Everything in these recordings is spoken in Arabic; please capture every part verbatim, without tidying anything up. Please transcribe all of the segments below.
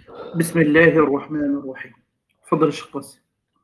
بسم الله الرحمن الرحيم. تفضل الشيخ قاسم.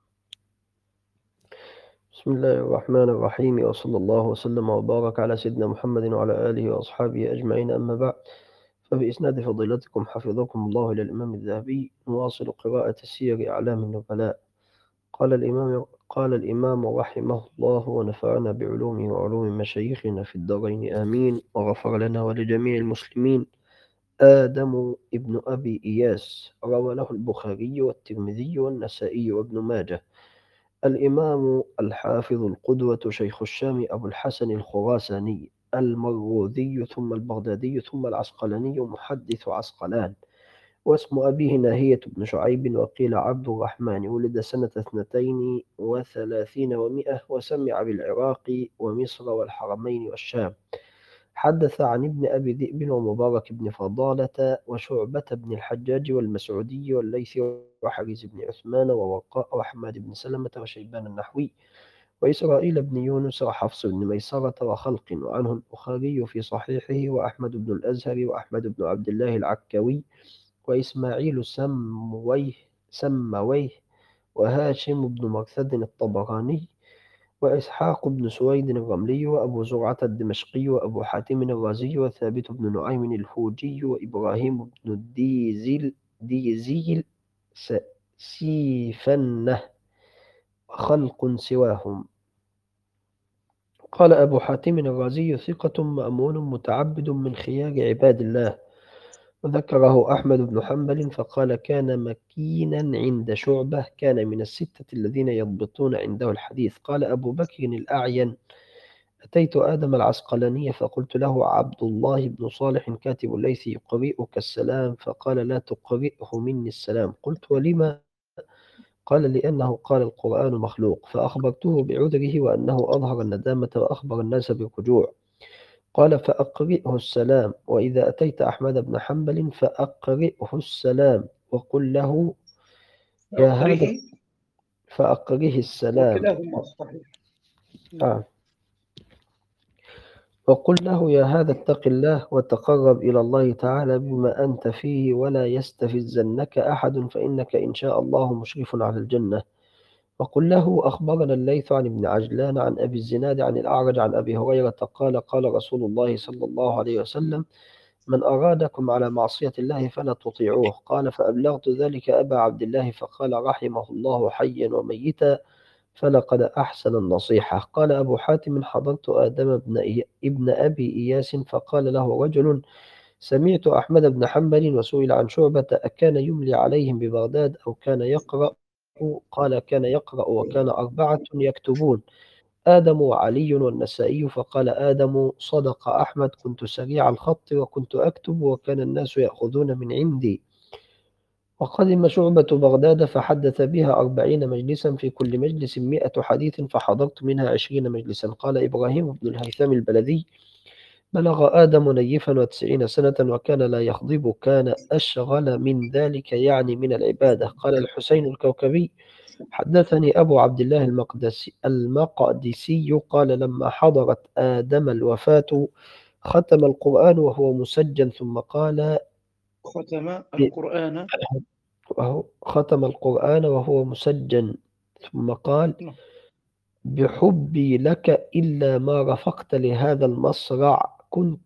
بسم الله الرحمن الرحيم، وصلى الله وسلم وبارك على سيدنا محمد وعلى آله وأصحابه أجمعين، أما بعد. فبإسناد فضيلتكم حفظكم الله إلى الإمام الذهبي نواصل قراءة سير أعلام النبلاء. قال الإمام قال الإمام رحمه الله ونفعنا بعلومه وعلوم مشايخنا في الدارين آمين، وغفر لنا ولجميع المسلمين. آدم ابن أبي إياس روى له البخاري والترمذي والنسائي وابن ماجه. الإمام الحافظ القدوة شيخ الشام أبو الحسن الخراساني المروذي ثم البغدادي ثم العسقلاني محدث عسقلان، واسم أبيه ناهية بن شعيب وقيل عبد الرحمن، ولد سنة اثنتين وثلاثين ومائة، وسمع بالعراق ومصر والحرمين والشام. حدث عن ابن أبي ذئب ومبارك بن فضالة وشعبة بن الحجاج والمسعودي والليث وحريز بن عثمان وورقاء وحماد بن سلمة وشيبان النحوي وإسرائيل بن يونس وحفص بن ميسرة وخلق، وعنه البخاري في صحيحه وأحمد بن الأزهر وأحمد بن عبد الله العكاوي وإسماعيل سمويه سمويه وهاشم بن مرثد الطبراني وإسحاق بن سويد الرملي وأبو زرعة الدمشقي وأبو حاتم الرازي وثابت بن نعيم الفوجي وإبراهيم بن الديزل ديزيل س- سيفنة وخلق سواهم. قال أبو حاتم الرازي ثقة مأمون متعبد من خيار عباد الله. وذكره أحمد بن حنبل فقال كان مكينا عند شعبة، كان من الستة الذين يضبطون عنده الحديث. قال أبو بكر الأعين أتيت آدم العسقلاني فقلت له عبد الله بن صالح كاتب الليث يقرئك السلام، فقال لا تقرئه مني السلام. قلت ولما؟ قال لأنه قال القرآن مخلوق. فأخبرته بعذره وأنه أظهر الندامة وأخبر الناس بالرجوع. قال فأقرئه السلام، وإذا أتيت أحمد بن حنبل فأقرئه السلام وقل له يا هذا أقره. فأقره السلام. وكلاهما صحيح. نعم. آه. وقل له يا هذا اتق الله وتقرب إلى الله تعالى بما أنت فيه، ولا يستفزنك أحد، فإنك إن شاء الله مشرف على الجنة. وقل له أخبرنا الليث عن ابن عجلان عن أبي الزناد عن الأعرج عن أبي هريرة قال قال رسول الله صلى الله عليه وسلم من أرادكم على معصية الله فلا تطيعوه. قال فأبلغت ذلك أبا عبد الله فقال رحمه الله حيا وميتا، فلقد أحسن النصيحة. قال أبو حاتم حضرت آدم بن إي... ابن أبي إياس فقال له رجل سمعت أحمد بن حنبل وسئل عن شعبة أكان يملي عليهم ببغداد أو كان يقرأ؟ قال كان يقرأ وكان أربعة يكتبون آدم وعلي والنسائي. فقال آدم صدق أحمد كنت سريع الخط وكنت أكتب وكان الناس يأخذون من عندي. وقدم شعبة بغداد فحدث بها أربعين مجلسا في كل مجلس مئة حديث فحضرت منها عشرين مجلسا. قال إبراهيم بن الهيثم البلدي بلغ آدم نيفا وتسعين سنة وكان لا يخضب، كان أشغل من ذلك يعني من العبادة. قال الحسين الكوكبي حدثني أبو عبد الله المقدسي المقدسي قال لما حضرت آدم الوفاة ختم القرآن وهو مسجن، ثم قال ختم القرآن. وهو ختم القرآن وهو مسجن ثم قال نعم. بحبي لك إلا ما رفقت لهذا المصرع كنت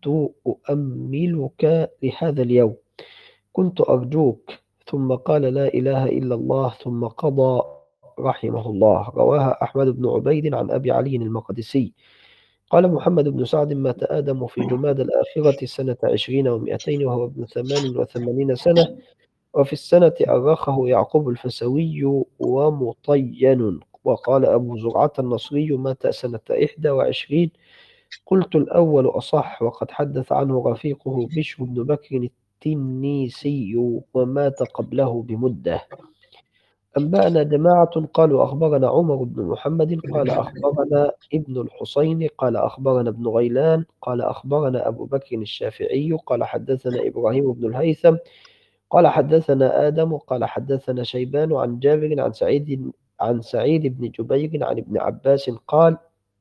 أؤملك لهذا اليوم، كنت أرجوك. ثم قال لا إله إلا الله ثم قضى رحمه الله. رواها أحمد بن عبيد عن أبي علي المقدسي. قال محمد بن سعد مات آدم في جماد الآخرة سنة عشرين ومائتين وهو ابن ثمان وثمانين سنة، وفي السنة أرخه يعقوب الفسوي ومطين. وقال أبو زرعة النصري مات سنة إحدى وعشرين. قلت الأول أصح، وقد حدث عنه رفيقه بشر بن بكر التنيسي ومات قبله بمدة. أنبأنا جماعة قالوا أخبرنا عمر بن محمد قال أخبرنا ابن الحصين قال أخبرنا ابن غيلان قال أخبرنا أبو بكر الشافعي قال حدثنا إبراهيم بن الهيثم قال حدثنا آدم قال حدثنا شيبان عن جابر عن سعيد عن سعيد بن جبير عن ابن عباس قال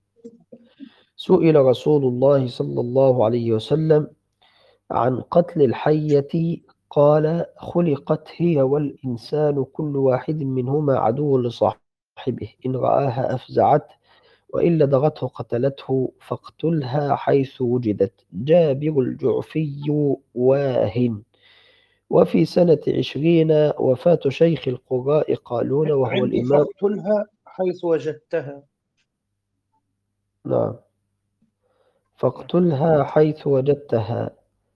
سئل رسول الله صلى الله عليه وسلم عن قتل الحية قال خلقت هي والإنسان كل واحد منهما عدو لصاحبه، إن رآها أفزعته وإن لدغته قتلته، فاقتلها حيث وجدت. جابر الجعفي واهن. وفي سنة عشرين وفاة شيخ القراء قالون وهو عندي الإمام. فاقتلها حيث وجدتها. نعم، فاقتلها حيث وجدتها.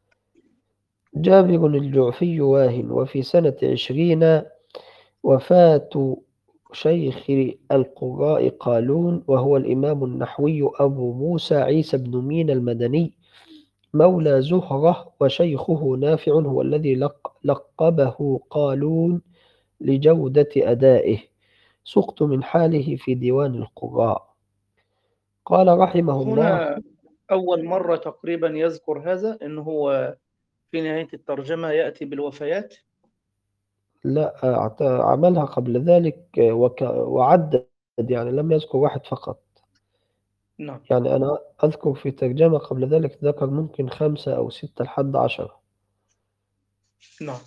جابر الجعفي واهن. وفي سنة عشرين وفاة شيخ القراء قالون وهو الإمام النحوي أبو موسى عيسى بن مين المدني مولى زهرة، وشيخه نافع هو الذي لق لقبه قالون لجودة أدائه. سقت من حاله في ديوان القراء. قال رحمه الله. هنا أول مرة تقريبا يذكر هذا، إنه هو في نهاية الترجمة يأتي بالوفيات. لا، أعت- عملها قبل ذلك وك وعدد، يعني لم يذكر واحد فقط. نعم. يعني أنا أذكر في ترجمة قبل ذلك ذكر ممكن خمسة أو ستة لحد عشرة. نعم.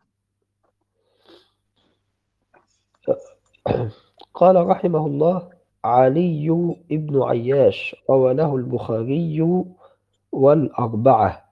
قال رحمه الله. علي بن عياش روى له البخاري والأربعة.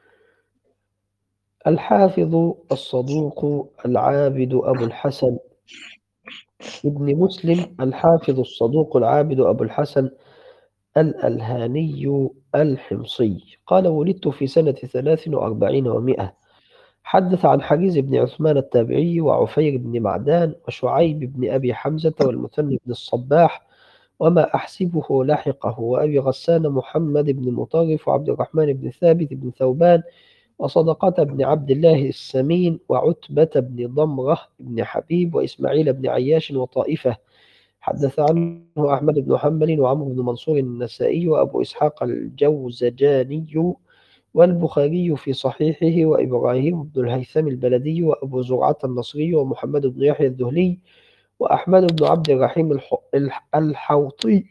الحافظ الصدوق العابد أبو الحسن ابن مسلم، الحافظ الصدوق العابد أبو الحسن الألهاني الحمصي. قال ولدت في سنة ثلاث وأربعين ومائة. حدث عن حجيز بن عثمان التابعي وعفير بن معدان وشعيب بن أبي حمزة والمثنى بن الصباح وما أحسبه لحقه، وأبي غسان محمد بن مطرف وعبد الرحمن بن ثابت بن ثوبان وصدقة بن عبد الله السمين وعتبة بن ضمرة بن حبيب وإسماعيل بن عياش وطائفة. حدث عنه أحمد بن حنبل وعمرو بن منصور النسائي وأبو إسحاق الجوزجاني والبخاري في صحيحه، وإبراهيم بن الهيثم البلدي وأبو زرعة النصري ومحمد بن يحيى الذهلي وأحمد بن عبد الرحيم الح- الح- الحوطي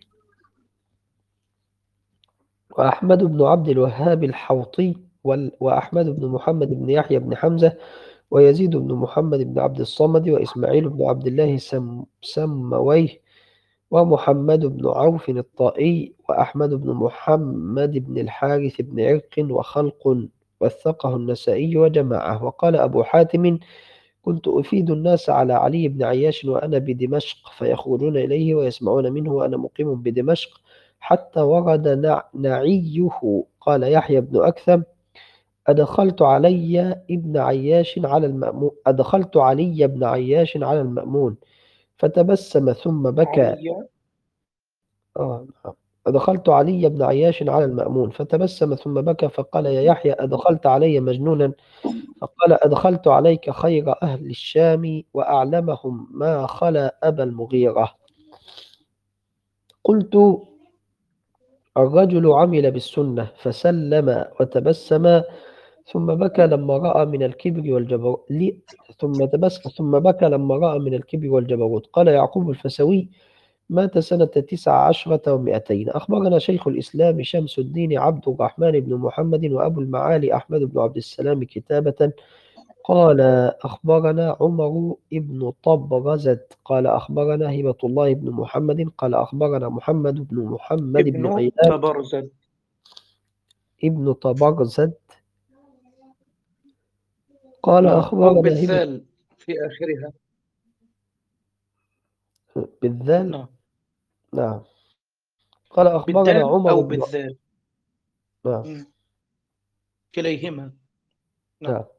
وأحمد بن عبد الوهاب الحوطي وال- وأحمد بن محمد بن يحيى بن حمزة ويزيد بن محمد بن عبد الصمد وإسماعيل بن عبد الله سم سمويه ومحمد بن عوف الطائي وأحمد بن محمد بن الحارث بن عرق وخلق، وثقه النسائي وجماعة. وقال أبو حاتم كنت أفيد الناس على علي بن عياش وأنا بدمشق، فيخرجون إليه ويسمعون منه وأنا مقيم بدمشق حتى ورد نع... نعيه. قال يحيى بن أكثم أدخلت علي ابن عياش على المأمون أدخلت علي بن عياش على المأمون فتبسم ثم بكى. علي. آه نعم. أدخلت علي بن عياش على المأمون فتبسم ثم بكى فقال يا يحيى أدخلت علي مجنونا؟ فقال أدخلت عليك خير أهل الشام وأعلمهم ما خلا أبا المغيرة. قلت الرجل عمل بالسنة فسلم وتبسم ثم بكى لما رأى من الكبر والجبروت لي ثم تبسم ثم بكى لما رأى من الكبر والجبروت. قال يعقوب الفسوي مات سنة تسع عشرة ومائتين. أخبرنا شيخ الإسلام شمس الدين عبد الرحمن بن محمد وأبو المعالي أحمد بن عبد السلام كتابة. قال أخبرنا عمر بن طبرزة قال أخبرنا هبة الله بن محمد قال أخبرنا محمد بن محمد بن ابن غيلان تبرزد. ابن طبرزة قال نعم، أو أخبرنا هبة بالذال في آخرها. بالذال. نعم، نعم. قال أخبرنا بالدال عمر أو بن. بالذال. نعم. مم. كليهما. نعم. نعم.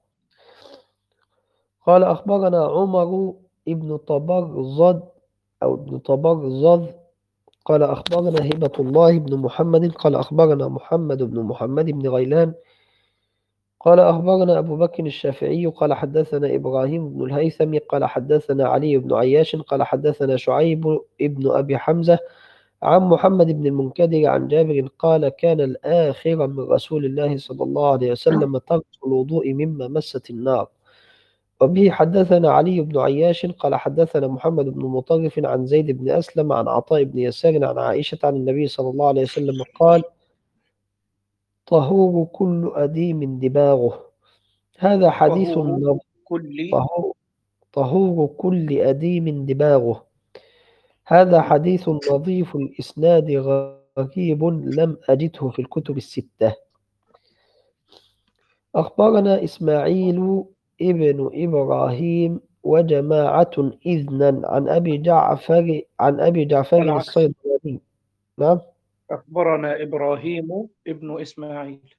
قال أخبرنا عمر بن طبرزد أو ابن طبرزد قال أخبرنا هبة الله بن محمد قال أخبرنا محمد بن محمد بن غيلان قال أخبرنا أبو بكر الشافعي قال حدثنا إبراهيم بن الهيثم قال حدثنا علي بن عياش قال حدثنا شعيب بن أبي حمزة عن محمد بن المنكدر عن جابر قال كان الآخر من رسول الله صلى الله عليه وسلم ترك الوضوء مما مست النار. وبه حدثنا علي بن عياش قال حدثنا محمد بن مطرف عن زيد بن أسلم عن عطاء بن يسار عن عائشة عن النبي صلى الله عليه وسلم قال طهور كل أديم دباغه. هذا حديث طهور نظ- كل. طهور, طهور كل أديم دباغه. هذا حديث نظيف الإسناد غريب لم أجده في الكتب الستة. أخبرنا إسماعيل ابن إبراهيم وجماعة إذنا عن أبي جعفر عن أبي جعفر العكس، الصيدلاني. نعم. أخبرنا إبراهيم ابن إسماعيل.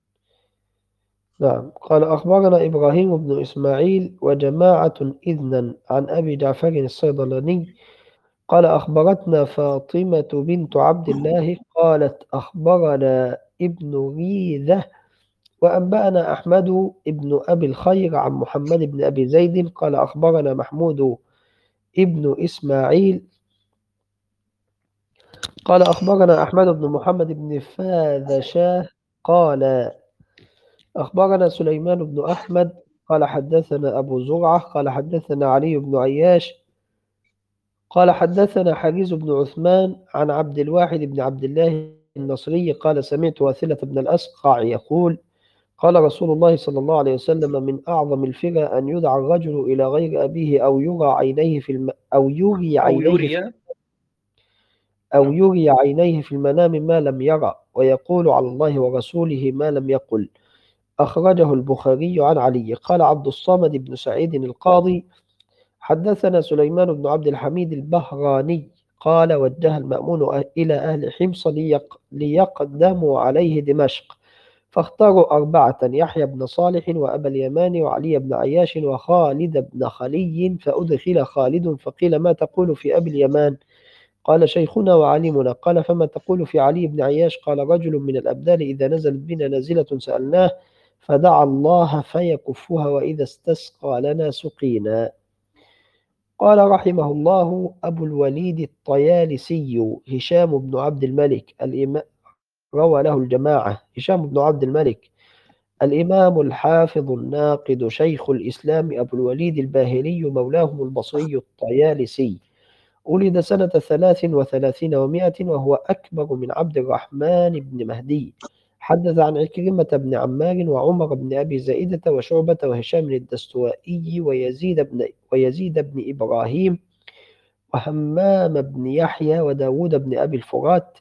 نعم قال أخبرنا إبراهيم بن إسماعيل وجماعة إذنا عن أبي جعفر الصيدلاني قال أخبرتنا فاطمة بنت عبد الله قالت أخبرنا ابن ريذة وأنبأنا أحمد بن أبي الخير عن محمد بن أبي زيد قال أخبرنا محمود ابن إسماعيل قال أخبرنا أحمد بن محمد بن فاذشاه قال أخبرنا سليمان بن أحمد قال حدثنا أبو زرعة قال حدثنا علي بن عياش قال حدثنا حريز بن عثمان عن عبد الواحد بن عبد الله النصري قال سمعت واثلة بن الأسقع يقول قال رسول الله صلى الله عليه وسلم من أعظم الفرى أن يدعى الرجل إلى غير أبيه أو يرى عينيه في الم... أو يري أو عينيه في... يري. أو نعم. يري عينيه في المنام ما لم يرى ويقول على الله ورسوله ما لم يقل. أخرجه البخاري عن علي. قال عبد الصمد بن سعيد القاضي حدثنا سليمان بن عبد الحميد البهراني قال وجه المأمون أه- إلى أهل حمص ليق... ليقدموا عليه دمشق فاختاروا أربعة يحيى بن صالح وأبا اليمان وعلي بن عياش وخالد بن خلي فأدخل خالد فقيل ما تقول في أبي اليمان قال شيخنا وعالمنا قال فما تقول في علي بن عياش قال رجل من الأبدال إذا نزلت بنا نازلة سألناه فدعا الله فيكفها وإذا استسقى لنا سقينا. قال رحمه الله أبو الوليد الطيالسي هشام بن عبد الملك الإمام روى له الجماعة. هشام بن عبد الملك الإمام الحافظ الناقد شيخ الإسلام أبو الوليد الباهلي مولاهم البصري الطيالسي ولد سنة ثلاث وثلاثين ومائة وهو أكبر من عبد الرحمن بن مهدي. حدث عن عكرمة بن عمار وعمر بن أبي زائدة وشعبة وهشام الدستوائي ويزيد بن ويزيد بن إبراهيم وهمام بن يحيى وداود بن أبي الفرات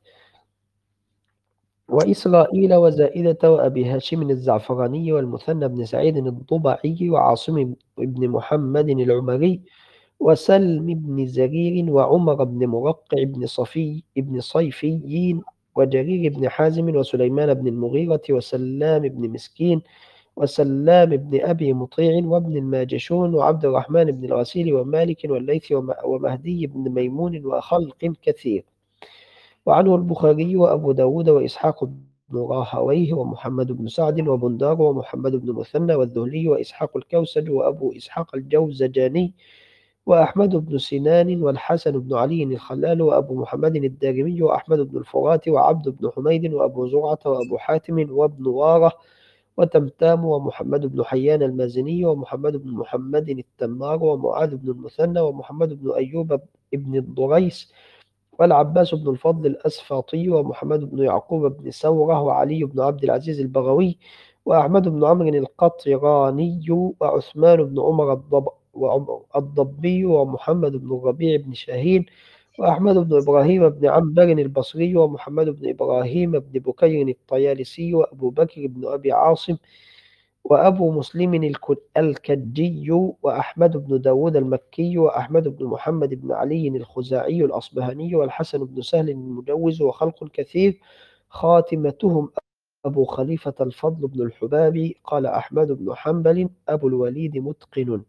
وإسرائيل وزائدة وأبي هاشم الزعفراني والمثنى بن سعيد الضبعي وعاصم بن محمد العمري وسلم بن زرير وعمر بن مرقع بن صفي بن صيفيين وجرير بن حازم وسليمان بن المغيرة وسلام بن مسكين وسلام بن أبي مطيع وابن الماجشون وعبد الرحمن بن الغسيل ومالك والليث وم- ومهدي بن ميمون وخلق كثير. وعنه البخاري وأبو داود وإسحاق بن راهويه ومحمد بن سعد وبندار ومحمد بن مثنى والذهلي وإسحاق الكوسج وأبو إسحاق الجوزجاني وأحمد بن سنان والحسن بن علي الخلال وأبو محمد الدارمي وأحمد بن الفرات وعبد بن حميد وأبو زرعة وأبو حاتم وابن وارة وتمتام ومحمد بن حيان المازني ومحمد بن محمد التمار ومعاذ بن المثنى ومحمد بن أيوب بن الضريس والعباس بن الفضل الأسفاطي ومحمد بن يعقوب بن سورة وعلي بن عبد العزيز البغوي وأحمد بن عمرو القطراني وعثمان بن عمر الضب وعمر الضبي ومحمد بن الربيع بن شاهين وأحمد بن إبراهيم بن عنبر البصري ومحمد بن إبراهيم بن بكير الطيالسي وأبو بكر بن أبي عاصم وأبو مسلم الك- الكجي وأحمد بن داود المكي وأحمد بن محمد بن علي الخزاعي الأصبهاني والحسن بن سهل المجوز وخلق كثير. خاتمتهم أبو خليفة الفضل بن الحبابي. قال أحمد بن حنبل أبو الوليد متقن.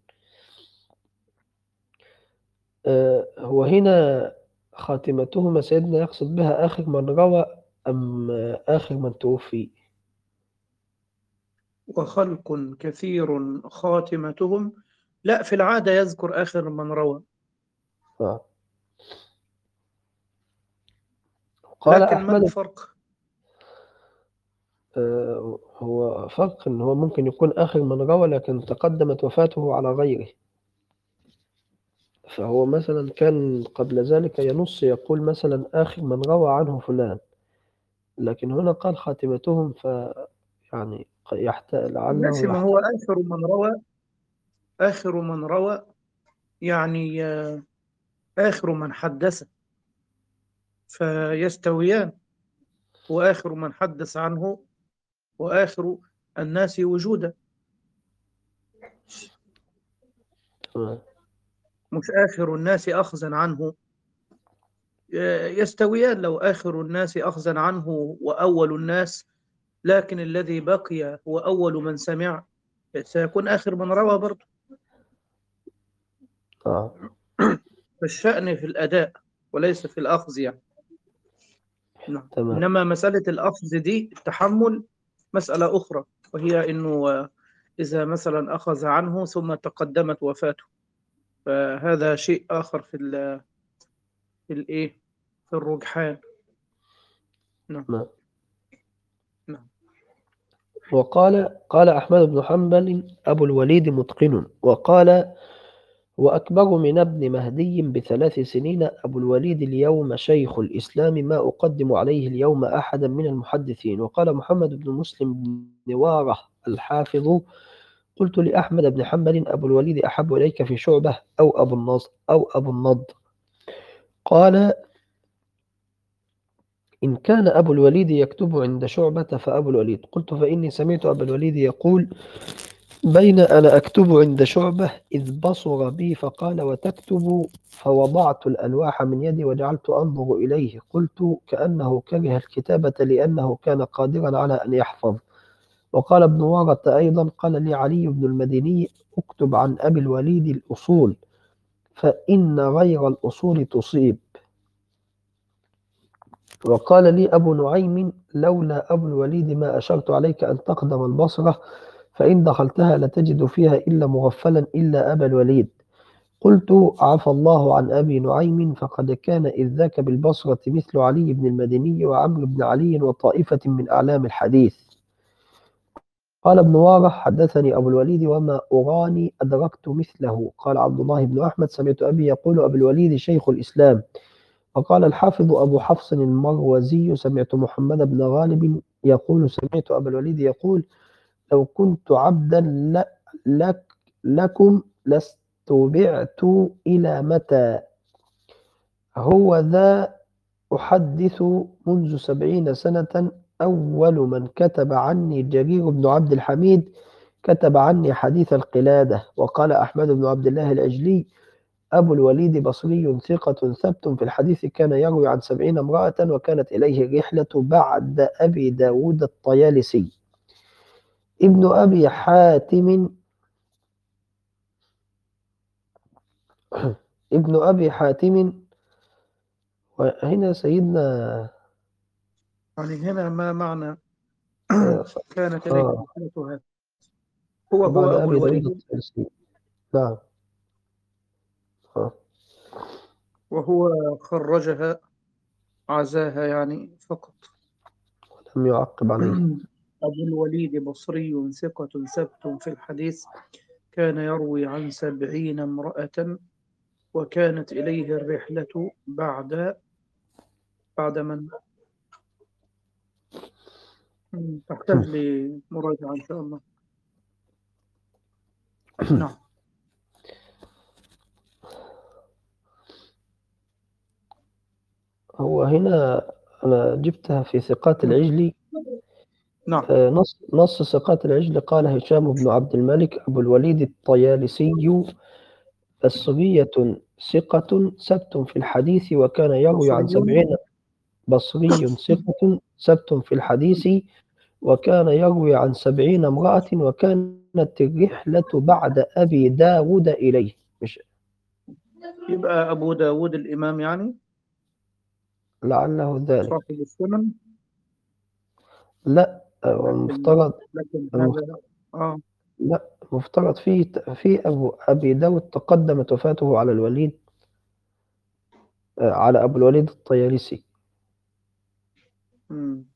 آه، هو هنا خاتمتهما سيدنا يقصد بها آخر من روى أم آه، آخر من توفي؟ وخلق كثير خاتمتهم. لا، في العادة يذكر آخر من روى. آه. قال لكن ما أحمد الفرق؟ آه، هو فرق إن هو ممكن يكون آخر من روى لكن تقدمت وفاته على غيره. فهو مثلا كان قبل ذلك ينص يقول مثلا آخر من روى عنه فلان لكن هنا قال خاتمتهم ف يعني يحت... لعله ماشي، ما يحتاج. هو آخر من روى آخر من روى يعني آه، آخر من حدث، فيستويان. وآخر من حدث عنه وآخر الناس وجودا، تمام. مش آخر الناس أخذا عنه. آه، يستويان لو آخر الناس أخذا عنه وأول الناس، لكن الذي بقي هو أول من سمع، سيكون آخر من روى برضه. آه. فالشأن في الأداء وليس في الأخذ يعني. نعم. تمام. إنما مسألة الأخذ دي التحمل مسألة أخرى، وهي إنه آه، إذا مثلا أخذ عنه ثم تقدمت وفاته، فهذا شيء آخر في ال في الإيه في الرجحان. نعم. تمام. نعم. وقال قال أحمد بن حنبل أبو الوليد متقن. وقال وأكبر من ابن مهدي بثلاث سنين أبو الوليد اليوم شيخ الإسلام، ما أقدم عليه اليوم أحدا من المحدثين. وقال محمد بن مسلم بن نوارة الحافظ قلت لأحمد بن حنبل أبو الوليد أحب إليك في شعبة أو أبو النصر أو أبو النضر؟ قال إن كان أبو الوليد يكتب عند شعبة فأبو الوليد. قلت فإني سمعت أبا الوليد يقول بين أنا أكتب عند شعبة إذ بصر بي فقال وتكتب، فوضعت الألواح من يدي وجعلت أنظر إليه، قلت كأنه كره الكتابة لأنه كان قادرا على أن يحفظ. وقال ابن وارة أيضا قال لي علي بن المديني اكتب عن أبي الوليد الأصول فإن غير الأصول تصيب. وقال لي أبو نعيم لولا أبو الوليد ما أشرت عليك أن تقدم البصرة، فإن دخلتها لتجد فيها إلا مغفلا إلا أبا الوليد. قلت عفى الله عن أبي نعيم، فقد كان إذ ذاك بالبصرة مثل علي بن المديني وعمرو بن علي وطائفة من أعلام الحديث. قال ابن وارح حدثني أبو الوليد وما أراني أدركت مثله. قال عبد الله بن أحمد سمعت أبي يقول أبو الوليد شيخ الإسلام. وقال الحافظ أبو حفص المروزي سمعت محمد بن غالب يقول سمعت أبا الوليد يقول لو كنت عبدا ل- لك لكم لاستبعت إلى متى هو ذا أحدث منذ سبعين سنة. أول من كتب عني جرير بن عبد الحميد كتب عني حديث القلادة. وقال أحمد بن عبد الله العجلي أبو الوليد بصري ثقة ثبت في الحديث كان يروي عن سبعين امرأة وكانت إليه الرحلة بعد أبي داود الطيالسي. ابن أبي حاتم ابن أبي حاتم. وهنا سيدنا يعني هنا ما معنى آه كانت إليه آه، رحلتها؟ هو هو بعد أبو أبي داود الوليد، الطيالسي. نعم. آه. وهو خرجها، عزاها يعني فقط. لم يعقب عليه. أبو الوليد بصري ثقة ثبت في الحديث كان يروي عن سبعين امرأة وكانت إليه الرحلة بعد بعد من مم، تحتاج لمراجعة إن شاء الله. نعم. هو هنا أنا جبتها في ثقات العجلي. نعم. آه، نص نص ثقات العجل قال هشام بن عبد الملك أبو الوليد الطيالسي بصرية ثقة ثبت في الحديث وكان يروي عن بصري. سبعين. بصري ثقة ثبت في الحديث وكان يروي عن سبعين امرأة وكانت الرحلة بعد أبي داود إليه. مش يبقى أبو داود الإمام يعني لعله ذلك. صاحب السنن. لا آه، لكن المفترض لكن المف- هذا آه لا المفترض في في أبو أبي داود تقدمت وفاته على الوليد، آه، على أبو الوليد الطيالسي. مم.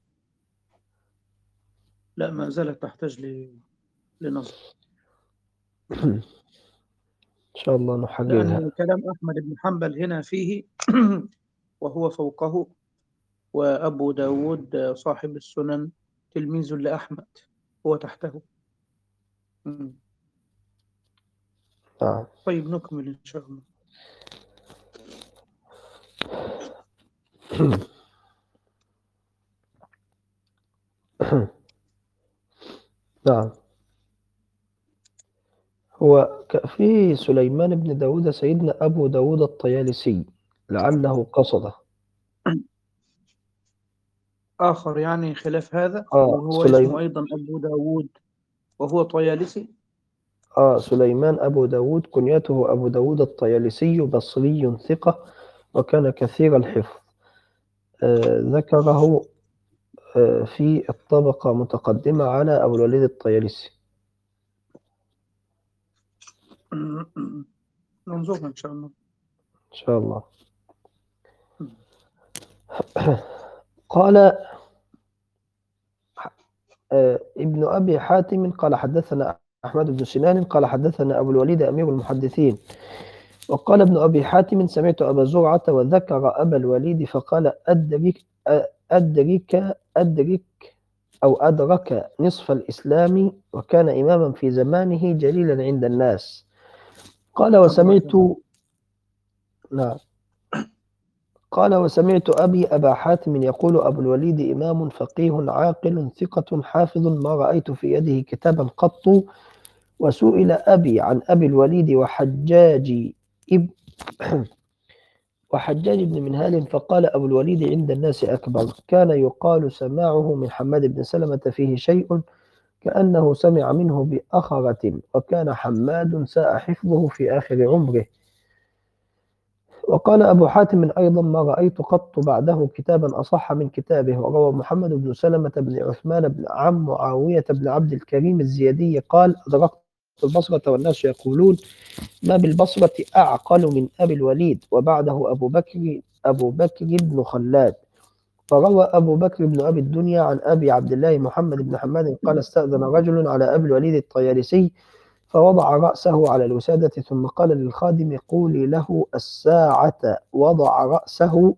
لا، ما زالت تحتاج ل- لنظر. إن شاء الله نحررها. لأن كلام أحمد بن حنبل هنا فيه وهو فوقه، وأبو داود صاحب السنن تلميذ لأحمد، هو تحته. مم. نعم. طيب نكمل إن شاء الله. نعم. هو ك- في سليمان بن داود سيدنا أبو داود الطيالسي لعله قصده. آخر يعني خلاف هذا، آه وهو اسمه سليم أيضا أبو داود وهو طيالسي. آه سليمان أبو داود كنيته أبو داود الطيالسي، بصري ثقة وكان كثير الحفظ. آه ذكره آه في الطبقة متقدمة على أبو الوليد الطيالسي. ننظرها إن شاء الله. إن شاء الله. قال آه ابن أبي حاتم قال حدثنا أحمد بن سنان قال حدثنا أبو الوليد أمير المحدثين. وقال ابن أبي حاتم سمعت أبا زرعة وذكر أبا الوليد فقال أدرك أدرك أدرك أو أدرك نصف الإسلام وكان إماما في زمانه جليلا عند الناس. قال وسمعت نعم قال وسمعت أبي أبا حاتم يقول أبو الوليد إمام فقيه عاقل ثقة حافظ ما رأيت في يده كتابا قط. وسئل أبي عن أبي الوليد وحجاج ابن وحجاج بن منهال فقال أبو الوليد عند الناس أكبر. كان يقال سماعه من حماد بن سلمة فيه شيء كأنه سمع منه بأخرة، وكان حماد ساء حفظه في آخر عمره. وقال أبو حاتم أيضا ما رأيت قط بعده كتابا أصح من كتابه. وروى محمد بن سلمة بن عثمان بن عم معاوية بن عبد الكريم الزيادي قال أدركت البصرة والناس يقولون ما بالبصرة أعقل من أبي الوليد، وبعده أبو بكر أبو بكر بن خلاد. فروى أبو بكر بن أبي الدنيا عن أبي عبد الله محمد بن حماد قال استأذن رجل على أبي الوليد الطيالسي فوضع رأسه على الوسادة ثم قال للخادم قولي له الساعة. وضع رأسه.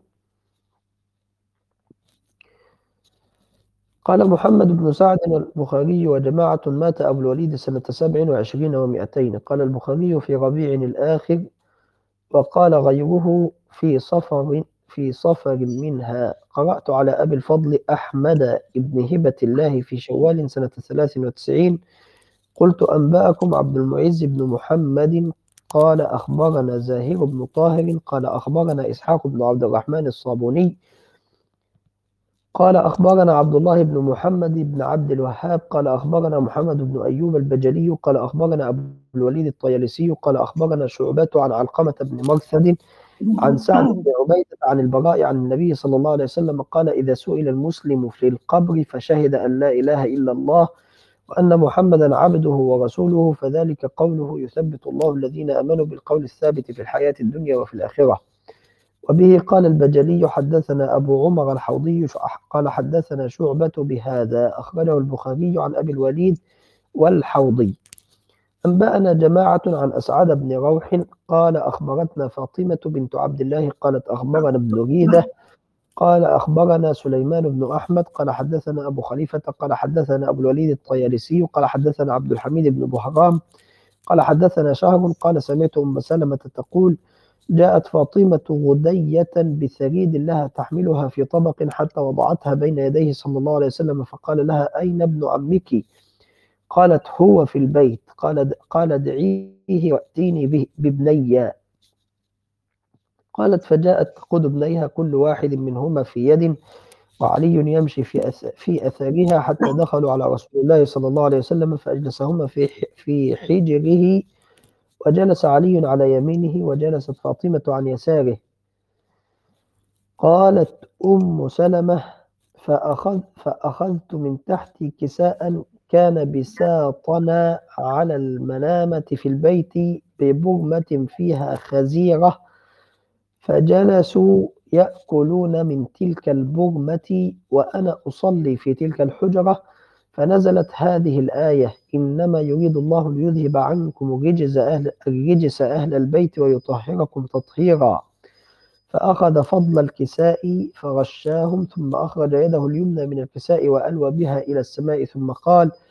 قال محمد بن سعد البخاري وجماعة مات أبو الوليد سنة سبع وعشرين ومائتين. قال البخاري في ربيع الآخر، وقال غيره في صفر في صفر منها. قرأت على أبي الفضل أحمد بن هبة الله في شوال سنة ثلاث وتسعين. قلت أنبأكم عبد المعز بن محمد قال أخبرنا زاهر بن طاهر قال أخبرنا إسحاق بن عبد الرحمن الصابوني قال أخبرنا عبد الله بن محمد بن عبد الوهاب قال أخبرنا محمد بن أيوب البجلي قال أخبرنا أبو الوليد الطيالسي قال أخبرنا شعبة عن علقمة بن مرثد عن سعد بن عبيدة عن البراء عن النبي صلى الله عليه وسلم قال إذا سئل المسلم في القبر فشهد أن لا إله إلا الله وأن محمدا عبده ورسوله فذلك قوله يثبت الله الذين آمنوا بالقول الثابت في الحياة الدنيا وفي الآخرة. وبه قال البجلي حدثنا أبو عمر الحوضي قال حدثنا شعبة بهذا أخرجه البخاري عن أبي الوليد والحوضي. أنبأنا جماعة عن أسعد بن روح قال أخبرتنا فاطمة بنت عبد الله قالت أخبرنا ابن ريدة قال أخبرنا سليمان بن أحمد قال حدثنا أبو خليفة قال حدثنا أبو الوليد الطيالسي قال حدثنا عبد الحميد بن بهرام قال حدثنا شهر قال سمعت أم سلمة تقول جاءت فاطمة غدية بثريد لها تحملها في طبق حتى وضعتها بين يديه صلى الله عليه وسلم فقال لها أين ابن عمك؟ قالت هو في البيت. قال قال ادعيه وأتيني به بابني. قالت فجاءت تقود ابنيها كل واحد منهما في يد وعلي يمشي في أث... في أثرها حتى دخلوا على رسول الله صلى الله عليه وسلم فأجلسهما في في حجره وجلس علي على يمينه وجلست فاطمة عن يساره. قالت أم سلمة فأخذ فأخذت من تحت كساء كان بساطنا على المنامة في البيت ببرمة فيها خزيرة فجلسوا يأكلون من تلك البرمة وأنا أصلي في تلك الحجرة فنزلت هذه الآية إنما يريد الله ليذهب عنكم الرجس أهل, الرجس أهل البيت ويطهركم تطهيرا. فأخذ فضل الكساء فرشاهم ثم أخرج يده اليمنى من الكساء وألوى بها إلى السماء ثم قال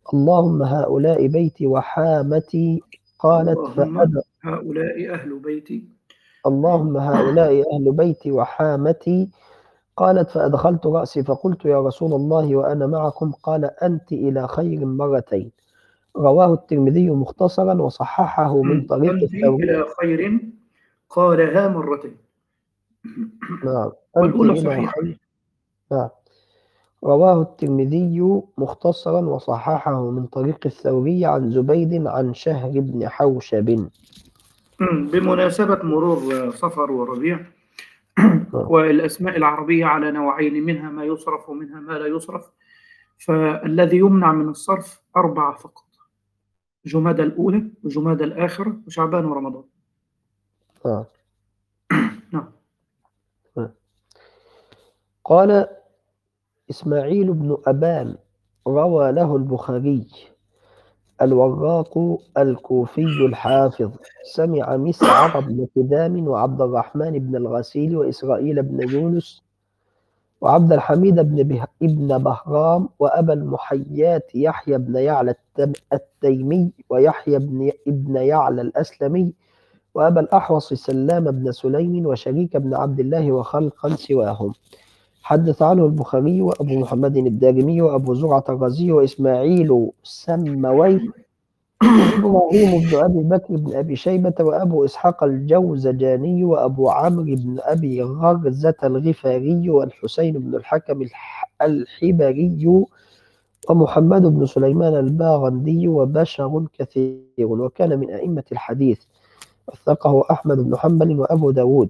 اللهم هؤلاء بيتي وحامتي. قالت اللهم فأد هؤلاء أهل بيتي. اللهم هؤلاء أهل بيتي وحامتي. قالت فأدخلت رأسي فقلت يا رسول الله وأنا معكم. قال أنت إلى خير مرتين. رواه الترمذي مختصرا وصححه من مم. طريق أنت الثوري. إلى خير قالها مرتين، نعم، أنت والأولى إلى صحيحة. خير. نعم. رواه الترمذي مختصرا وصححه من طريق الثوري عن زبيد عن شهر بن حوشب. مم. بمناسبة مرور صفر وربيع، نعم. والأسماء العربية على نوعين، منها ما يصرف ومنها ما لا يصرف. فالذي يمنع من الصرف أربعة فقط: جمادى الأولى وجمادى الآخرة وشعبان ورمضان. نعم. نعم. نعم. قال إسماعيل بن أبان روى له البخاري: الوراق الكوفي الحافظ سمع مسعر بن كدام وعبد الرحمن بن الغسيل وإسرائيل بن يونس وعبد الحميد بن به... ابن بهرام وأبا المحيات يحيى بن يعلى التم... التيمي ويحيى بن ابن يعلى الأسلمي وأبا الأحوص سلام بن سليم وشريك بن عبد الله وخلقا سواهم. حدث عنه البخاري وأبو محمد الدارمي وأبو زرعة الرازي وإسماعيل سمويه وإبراهيم بن أبي بكر بن أبي شيبة وأبو إسحاق الجوزجاني وأبو عمرو بن أبي غرزة الغفاري والحسين بن الحكم الح- الحبري ومحمد بن سليمان الباغندي وبشر كثير، وكان من أئمة الحديث. وثقه أحمد بن حنبل وأبو داود.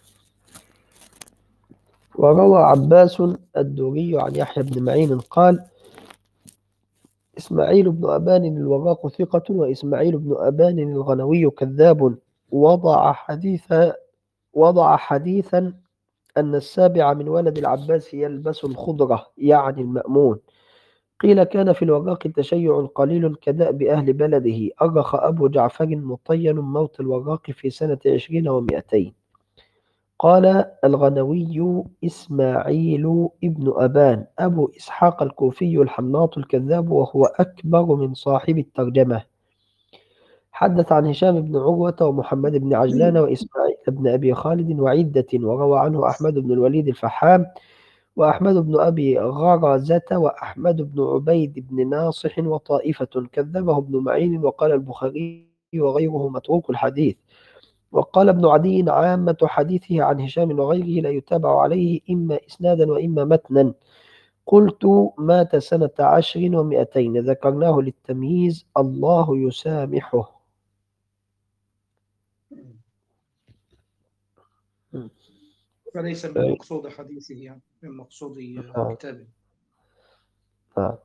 وروى عباس الدوري عن يحيى بن معين قال: إسماعيل بن أبان الوراق ثقة، وإسماعيل بن أبان الغنوي كذاب. وضع حديثا وضع حديثا أن السابع من ولد العباس يلبس الخضرة، يعني المأمون. قيل كان في الوراق تشيع قليل كدأب أهل بلده. أرخ أبو جعفر مطين موت الوراق في سنة عشرين ومائتين. قال الغنوي: إسماعيل ابن أبان أبو إسحاق الكوفي الحناط الكذاب، وهو أكبر من صاحب الترجمة. حدث عن هشام بن عروة ومحمد بن عجلان وإسماعيل بن أبي خالد وعدة. وروى عنه أحمد بن الوليد الفحام وأحمد بن أبي غرزة وأحمد بن عبيد بن ناصح وطائفة. كذبه ابن معين. وقال البخاري وغيره متروك الحديث. وقال ابن عدي: عامة حديثه عن هشام وغيره لا يتابع عليه إما إسنادا وإما متنا. قلت: مات سنة عشر ومائتين. ذكرناه للتمييز. الله يسامحه. فليس من مقصود حديثه، يعني من مقصود آه. كتابه. آه.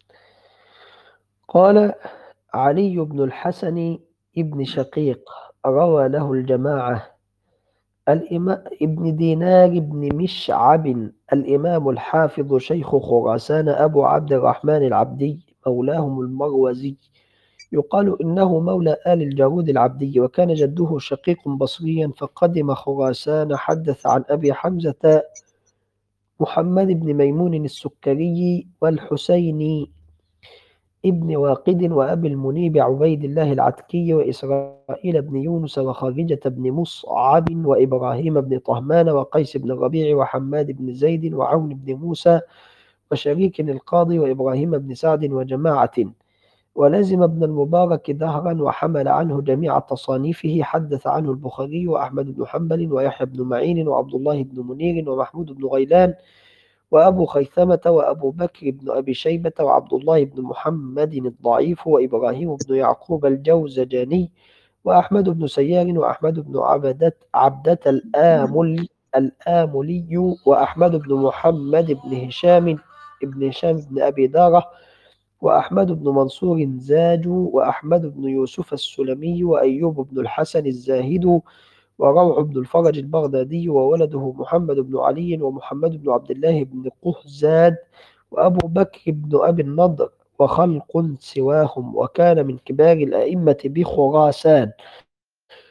قال علي بن الحسن ابن شقيق روى له الجماعة: الإمام ابن دينار بن مشعب الإمام الحافظ شيخ خراسان أبو عبد الرحمن العبدي مولاهم المروزي، يقال إنه مولى آل الجارود العبدي، وكان جده شقيق بصريا فقدم خراسان. حدث عن أبي حمزة محمد بن ميمون السكري والحسين ابن واقد وأبي المنيب عبيد الله العتكي وإسرائيل بن يونس وخارجة بن مصعب وإبراهيم بن طهمان وقيس بن الربيع وحماد بن زيد وعون بن موسى وشريك القاضي وإبراهيم بن سعد وجماعة. ولزم ابن المبارك دهرا وحمل عنه جميع تصانيفه. حدث عنه البخاري وأحمد بن حنبل ويحيى بن معين وعبد الله بن منير ومحمود بن غيلان وأبو خيثمة وأبو بكر بن أبي شيبة وعبد الله بن محمد الضعيف وإبراهيم بن يعقوب الجوزجاني وأحمد بن سيار وأحمد بن عبدة عبدة الآمل الآملي وأحمد بن محمد بن هشام بن هشام بن أبي دارة وأحمد بن منصور زاج وأحمد بن يوسف السلمي وأيوب بن الحسن الزاهد وروع بن الفرج البغدادي وولده محمد بن علي ومحمد بن عبد الله بن قهزاد وأبو بكر بن أبي النضر وخلق سواهم، وكان من كبار الأئمة بخراسان.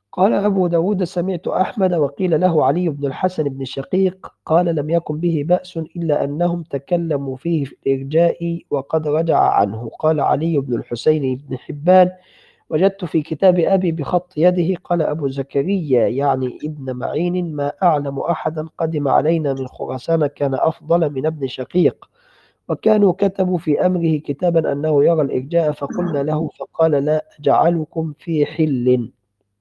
قال أبو داود سمعت أحمد وقيل له علي بن الحسن بن شقيق قال لم يكن به بأس إلا أنهم تكلموا فيه في الإرجاء وقد رجع عنه. قال علي بن الحسين بن حبان وجدت في كتاب أبي بخط يده. قال أبو زكريا يعني ابن معين ما أعلم أحدا قدم علينا من خراسان كان أفضل من ابن شقيق، وكانوا كتبوا في أمره كتابا أنه يرى الإرجاء فقلنا له فقال لا أجعلكم في حل.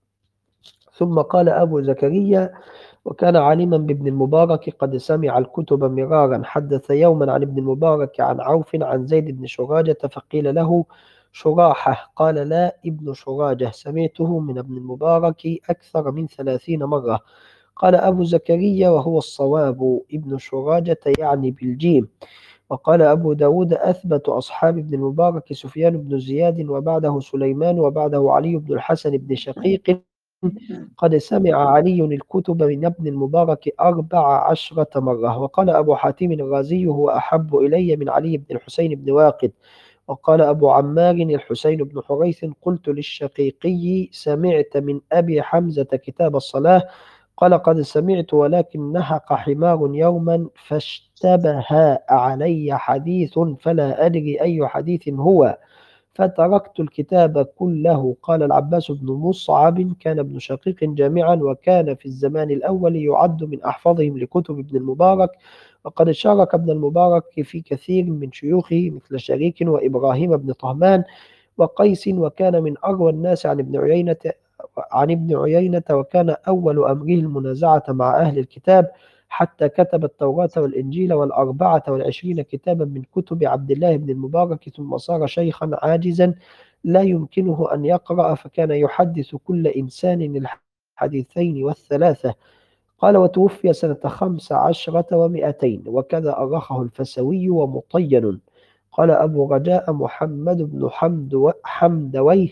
ثم قال أبو زكريا وكان عالما بابن المبارك قد سمع الكتب مرارا. حدث يوما عن ابن المبارك عن عوف عن زيد بن شراجة فقيل له شراحة قال لا ابن شراجة سمعته من ابن المبارك أكثر من ثلاثين مرة. قال أبو زكريا وهو الصواب ابن شراجة يعني بالجيم. وقال أبو داود أثبت أصحاب ابن المبارك سفيان بن زياد وبعده سليمان وبعده علي بن الحسن بن شقيق قد سمع علي الكتب من ابن المبارك أربع عشرة مرة. وقال أبو حاتم الرازي هو أحب إلي من علي بن الحسين بن واقد. وقال أبو عمار الحسين بن حريث قلت للشقيقي سمعت من أبي حمزة كتاب الصلاة؟ قال قد سمعت ولكن نهق حمار يوما فاشتبه علي حديث فلا أدري أي حديث هو فتركت الكتاب كله. قال العباس بن مصعب كان ابن شقيق جامعا وكان في الزمان الأول يعد من أحفظهم لكتب ابن المبارك، وقد شارك ابن المبارك في كثير من شيوخه مثل شريك وإبراهيم بن طهمان وقيس، وكان من أروى الناس عن ابن عيينة عن ابن عيينة وكان أول أمره المنازعة مع أهل الكتاب حتى كتب التوراة والإنجيل والأربعة والعشرين كتابا من كتب عبد الله بن المبارك، ثم صار شيخا عاجزا لا يمكنه أن يقرأ فكان يحدث كل إنسان الحديثين والثلاثة. قال وتوفي سنة خمس عشرة ومئتين وكذا أرخه الفسوي ومطين. قال أبو رجاء محمد بن حمد حمدويه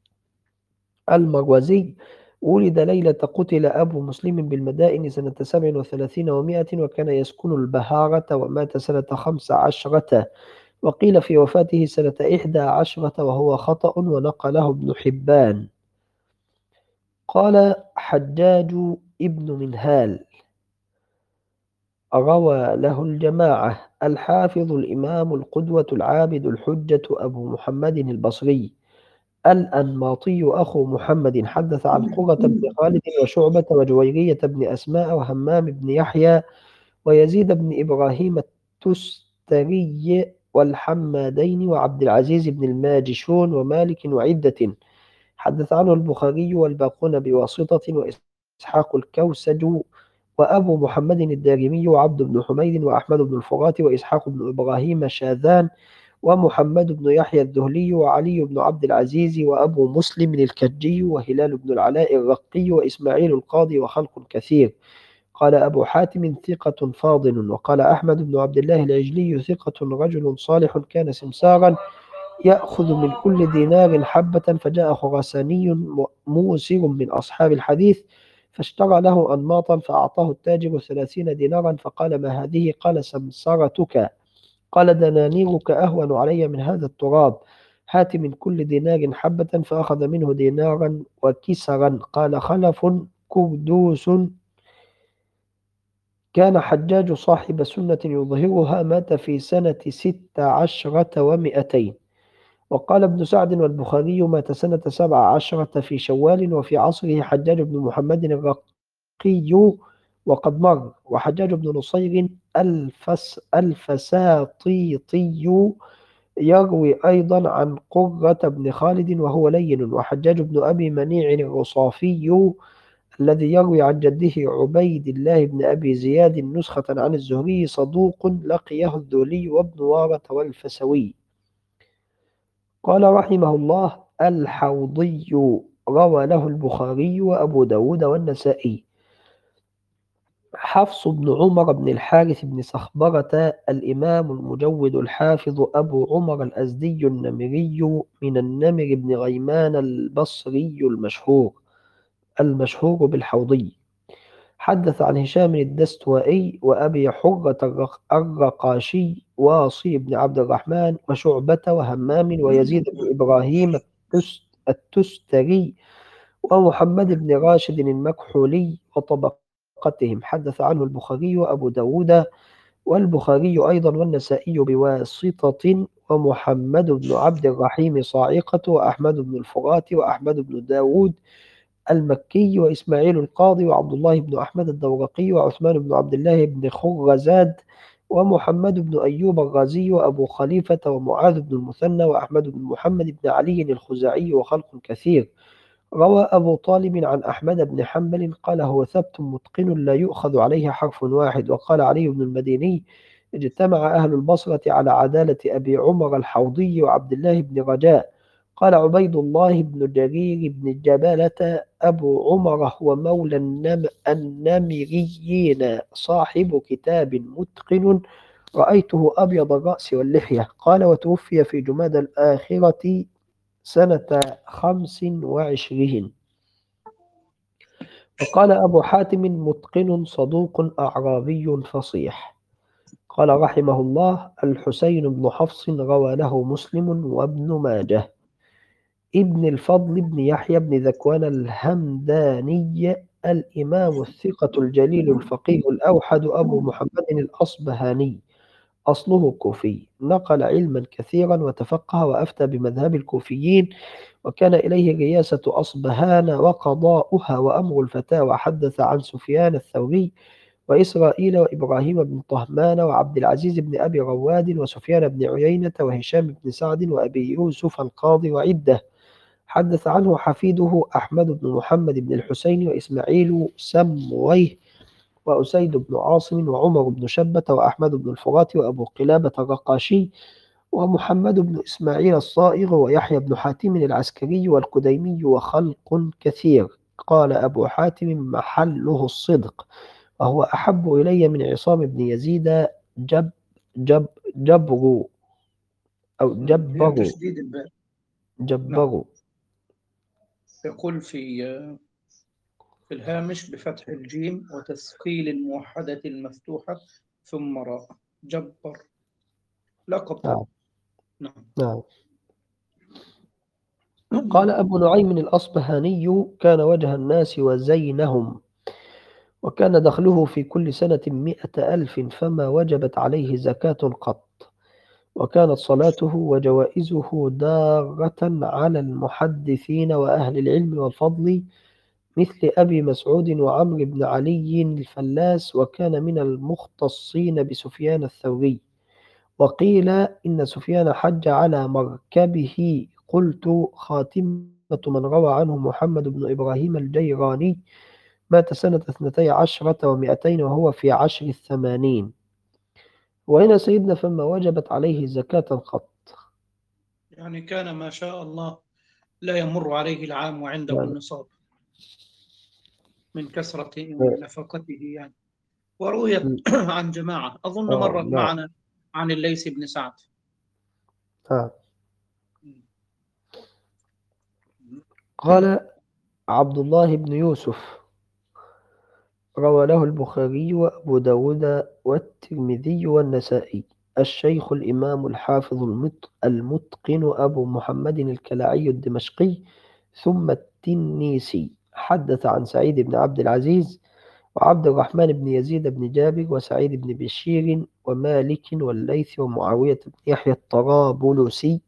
المروزي ولد ليلة قتل أبو مسلم بالمدائن سنة سبع وثلاثين ومائة وكان يسكن البهارة ومات سنة خمس عشرة، وقيل في وفاته سنة إحدى عشرة وهو خطأ ونقله ابن حبان. قال حجاج ابن منهال روى له الجماعة الحافظ الإمام القدوة العابد الحجة أبو محمد البصري الأنماطي أخو محمد حدث عن قرة بن خالد وشعبة وجويرية بن أسماء وهمام بن يحيى ويزيد بن إبراهيم التستري والحمادين وعبد العزيز بن الماجشون ومالك وعدة. حدث عنه البخاري والباقون بواسطة وإسحاق الكوسج وأبو محمد الدارمي وعبد بن حميد وأحمد بن الفرات وإسحاق بن إبراهيم شاذان ومحمد بن يحيى الذهلي وعلي بن عبد العزيز وأبو مسلم الكجي وهلال بن العلاء الرقي وإسماعيل القاضي وخلق كثير. قال أبو حاتم ثقة فاضل. وقال أحمد بن عبد الله العجلي ثقة رجل صالح كان سمسارا يأخذ من كل دينار حبة، فجاء خراساني موسر من أصحاب الحديث فاشترى له أنماطا فأعطاه التاجر ثلاثين دينارا فقال ما هذه؟ قال سمسرتك. قال دنانيرك أهون علي من هذا التراب، هات من كل دينار حبة، فأخذ منه دينارا وكسرا. قال خلف كردوس كان حجاج صاحب سنة يظهرها مات في سنة ست عشرة ومئتين. وقال ابن سعد والبخاري مات سنة سبع عشرة في شوال وفي عصره حجاج بن محمد الرقي وقد مر. وحجاج بن نصير الفس الفساطيطي يروي أيضا عن قرة بن خالد وهو لين. وحجاج بن أبي منيع الرصافي الذي يروي عن جده عبيد الله بن أبي زياد نسخة عن الزهري صدوق لقيه الذولي وابن وارة والفسوي. قال رحمه الله الحوضي روى له البخاري وأبو داود والنسائي. حفص بن عمر بن الحارث بن صخبرة الإمام المجود الحافظ أبو عمر الأزدي النمري من النمر بن غيمان البصري المشهور المشهور بالحوضي. حدث عن هشام الدستوائي وأبي حرة الرق- الرقاشي واصي بن عبد الرحمن وشعبة وهمام ويزيد بن إبراهيم التس- التستري ومحمد بن راشد المكحولي وطبقتهم، حدث عنه البخاري وأبو داود والبخاري أيضا والنسائي بواسطة، ومحمد بن عبد الرحيم صاعقة وأحمد بن الفرات وأحمد بن داود المكي وإسماعيل القاضي وعبد الله بن أحمد الدورقي وعثمان بن عبد الله بن خرزاد ومحمد بن أيوب الرازي وأبو خليفة ومعاذ بن المثنى وأحمد بن محمد بن علي الخزاعي وخلق كثير. روى أبو طالب عن أحمد بن حنبل قال: هو ثبت متقن لا يؤخذ عليه حرف واحد. وقال علي بن المديني: اجتمع أهل البصرة على عدالة أبي عمر الحوضي وعبد الله بن رجاء. قال عبيد الله بن جرير بن جبلة: أبو عمر هو مولى النم النمريين صاحب كتاب متقن، رأيته أبيض الرأس واللحية. قال: وتوفي في جمادى الآخرة سنة خمس وعشرين. وقال أبو حاتم: متقن صدوق أعرابي فصيح. قال رحمه الله: الحسين بن حفص روى له مسلم وابن ماجه. ابن الفضل بن يحيى بن ذكوان الهمداني الإمام الثقة الجليل الفقيه الأوحد أبو محمد الأصبهاني، أصله كوفي، نقل علما كثيرا وتفقه وأفتى بمذهب الكوفيين، وكان إليه رياسة أصبهان وقضاؤها وأمر الفتاوى. حدث عن سفيان الثوري وإسرائيل وإبراهيم بن طهمان وعبد العزيز بن أبي رواد وسفيان بن عيينة وهشام بن سعد وأبي يوسف القاضي وعدة. حدث عنه حفيده أحمد بن محمد بن الحسين وإسماعيل سمويه وأسيد بن عاصم وعمر بن شبة وأحمد بن الفرات وأبو قلابة الرقاشي ومحمد بن إسماعيل الصائغ ويحيى بن حاتم العسكري والقديمي وخلق كثير. قال أبو حاتم: محله الصدق، وهو أحب إلي من عصام بن يزيد جب جب جبر أو هي جبر تشديد الباء. نعم. جبر يقول في في الهامش بفتح الجيم وتثقيل الموحدة المفتوحة ثم راء. جبر لقب طبعا. نعم نعم. نعم. قال أبو نعيم الأصبهاني: كان وجه الناس وزينهم، وكان دخله في كل سنة مئة ألف، فما وجبت عليه زكاة قط، وكانت صلاته وجوائزه دارة على المحدثين وأهل العلم والفضل، مثل أبي مسعود وعمرو بن علي الفلاس، وكان من المختصين بسفيان الثوري. وقيل إن سفيان حج على مركبه. قلت: خاتمة من روى عنه محمد بن إبراهيم الجيراني، مات سنة اثنتي عشرة ومائتين وهو في عشر الثمانين. وهنا سيدنا فما وجبت عليه زكاة قط. يعني كان ما شاء الله لا يمر عليه العام وعنده يعني النصاب من كثرة نفقته يعني. ورويت عن جماعة أظن آه مرت نعم معنا عن الليث بن سعد. نعم. قال عبد الله بن يوسف: روى له البخاري وأبو داود والترمذي والنسائي. الشيخ الإمام الحافظ المت- المتقن أبو محمد الكلاعي الدمشقي ثم التنيسي، حدث عن سعيد بن عبد العزيز وعبد الرحمن بن يزيد بن جابر وسعيد بن بشير ومالك والليث ومعاوية بن يحيى الطرابلسي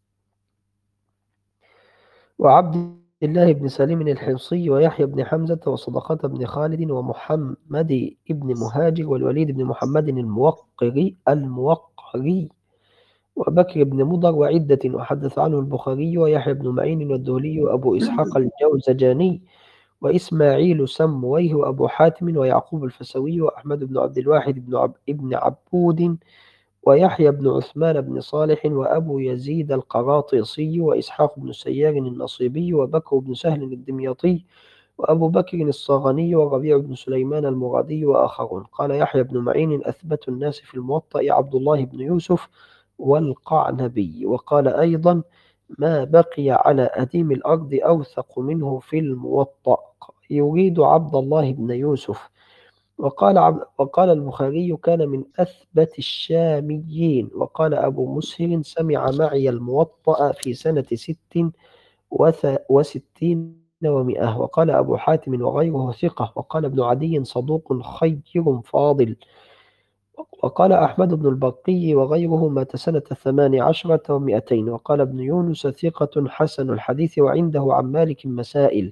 وعبد الله بن سليم الحمصي ويحيى بن حمزة وصدقة بن خالد ومحمد بن مهاجر والوليد بن محمد الموقري الموقري وبكر بن مضر وعدة. وحدث عنه البخاري ويحيى بن معين والدهلي وأبو إسحاق الجوزجاني وإسماعيل سمويه وأبو حاتم ويعقوب الفسوي وأحمد بن عبد الواحد بن عب ابن عبود ويحيى بن عثمان بن صالح وأبو يزيد القراطيسي وإسحاق بن سيار النصيبي وبكر بن سهل الدمياطي وأبو بكر الصاغني وربيع بن سليمان المرادي وآخرون. قال يحيى بن معين: أثبت الناس في الموطأ عبد الله بن يوسف والقعنبي. وقال أيضا: ما بقي على أديم الأرض أوثق منه في الموطأ، يريد عبد الله بن يوسف. وقال عبد وقال البخاري: كان من أثبت الشاميين. وقال أبو مسهر: سمع معي الموطأ في سنة ست وث وستين ومئة. وقال أبو حاتم وغيره ثقة. وقال ابن عدي صدوق خير فاضل. وقال أحمد بن البقي وغيره مات سنة ثمان عشرة ومئتين. وقال ابن يونس ثقة حسن الحديث وعنده عن مالك مسائل.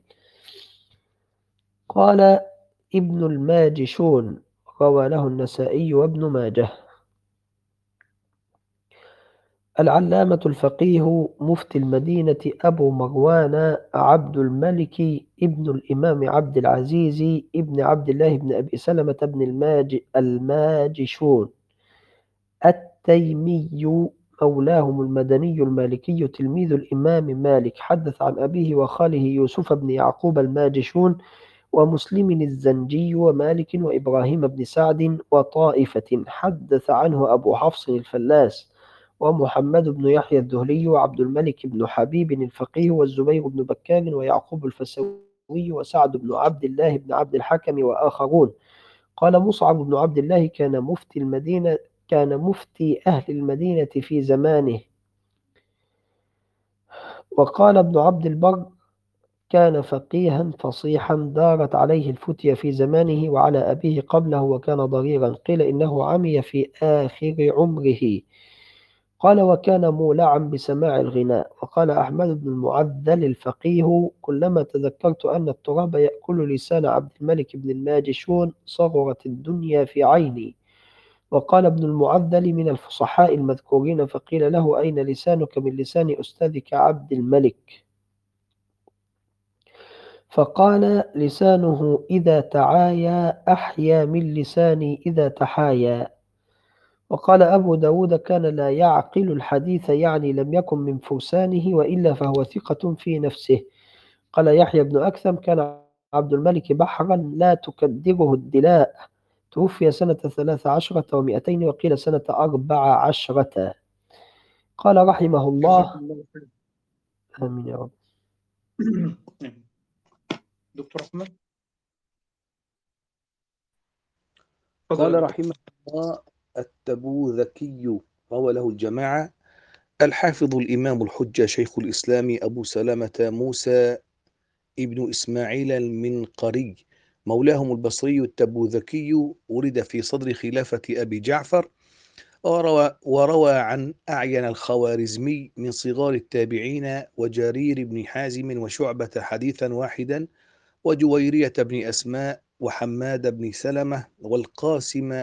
قال ابن الماجشون روى له النسائي وابن ماجه. العلامة الفقيه مفتي المدينة أبو مروان عبد الملك ابن الإمام عبد العزيز ابن عبد الله بن أبي سلمة بن الماج الماجشون التيمي مولاهم المدني المالكي تلميذ الإمام مالك. حدث عن أبيه وخاله يوسف بن يعقوب الماجشون ومسلم الزنجي ومالك وإبراهيم بن سعد وطائفة. حدث عنه أبو حفص الفلاس ومحمد بن يحيى الذهلي وعبد الملك بن حبيب الفقيه والزبير بن بكار ويعقوب الفسوي وسعد بن عبد الله بن عبد الحكم وآخرون. قال مصعب بن عبد الله كان مفتي المدينة كان مفتي أهل المدينة في زمانه. وقال ابن عبد البر كان فقيها فصيحا دارت عليه الفتية في زمانه وعلى أبيه قبله وكان ضريرا. قيل إنه عمي في آخر عمره. قال وكان مولعا بسماع الغناء. وقال أحمد بن المعذل الفقيه كلما تذكرت أن التراب يأكل لسان عبد الملك بن الماجشون صغرت الدنيا في عيني. وقال ابن المعذل من الفصحاء المذكورين فقيل له أين لسانك من لسان أستاذك عبد الملك؟ فقال لسانه إذا تعايا أحيا من لساني إذا تحايا. وقال أبو داود كان لا يعقل الحديث يعني لم يكن من فرسانه وإلا فهو ثقة في نفسه. قال يحيى بن أكثم كان عبد الملك بحرا لا تكدره الدلاء. توفي سنة ثلاث عشرة ومئتين وقيل سنة أربع عشرة. قال رحمه جزاكم الله الله خير. آمين يا رب. دكتور أحمد قال تفضل. رحمه الله: التبوذكي روى له الجماعة. الحافظ الإمام الحجة شيخ الإسلام أبو سلامة موسى ابن إسماعيل المنقري مولاهم البصري التبوذكي ولد في صدر خلافة أبي جعفر، وروى, وروى عن أعين الخوارزمي من صغار التابعين وجرير بن حازم وشعبة حديثا واحدا وجويرية بن أسماء وحماد بن سلمة والقاسم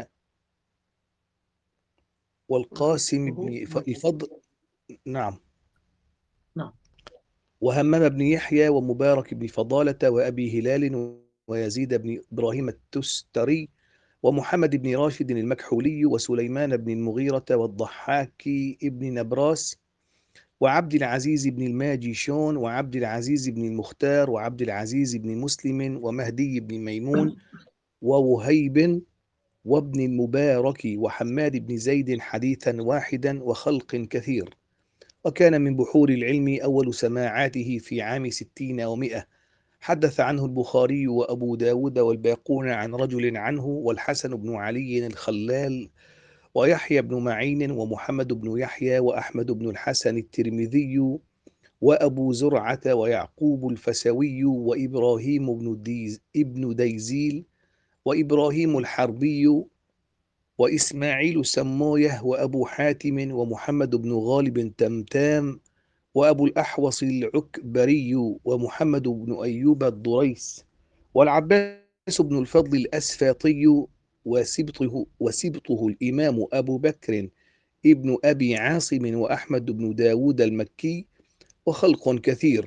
والقاسم بن الفضل نعم نعم. وهمام بن يحيى ومبارك بن فضالة وأبي هلال ويزيد بن إبراهيم التستري ومحمد بن راشد المكحولي وسليمان بن المغيرة والضحاك بن نبراس وعبد العزيز بن الماجشون وعبد العزيز بن المختار وعبد العزيز بن مسلم ومهدي بن ميمون ووهيب وابن المبارك وحماد بن زيد حديثا واحدا وخلق كثير. وكان من بحور العلم أول سماعاته في عام ستين ومئة. حدث عنه البخاري وأبو داود والباقون عن رجل عنه والحسن بن علي الخلال ويحيى بن معين ومحمد بن يحيى وأحمد بن الحسن الترمذي وأبو زرعة ويعقوب الفسوي وإبراهيم بن ديز ابن ديزيل وإبراهيم الحربي وإسماعيل سمويه وأبو حاتم ومحمد بن غالب تمتام وأبو الأحوص العكبري ومحمد بن أيوب الضريس والعباس بن الفضل الأسفاطي وسبطه, وسبطه الإمام أبو بكر ابن أبي عاصم وأحمد بن داود المكي وخلق كثير.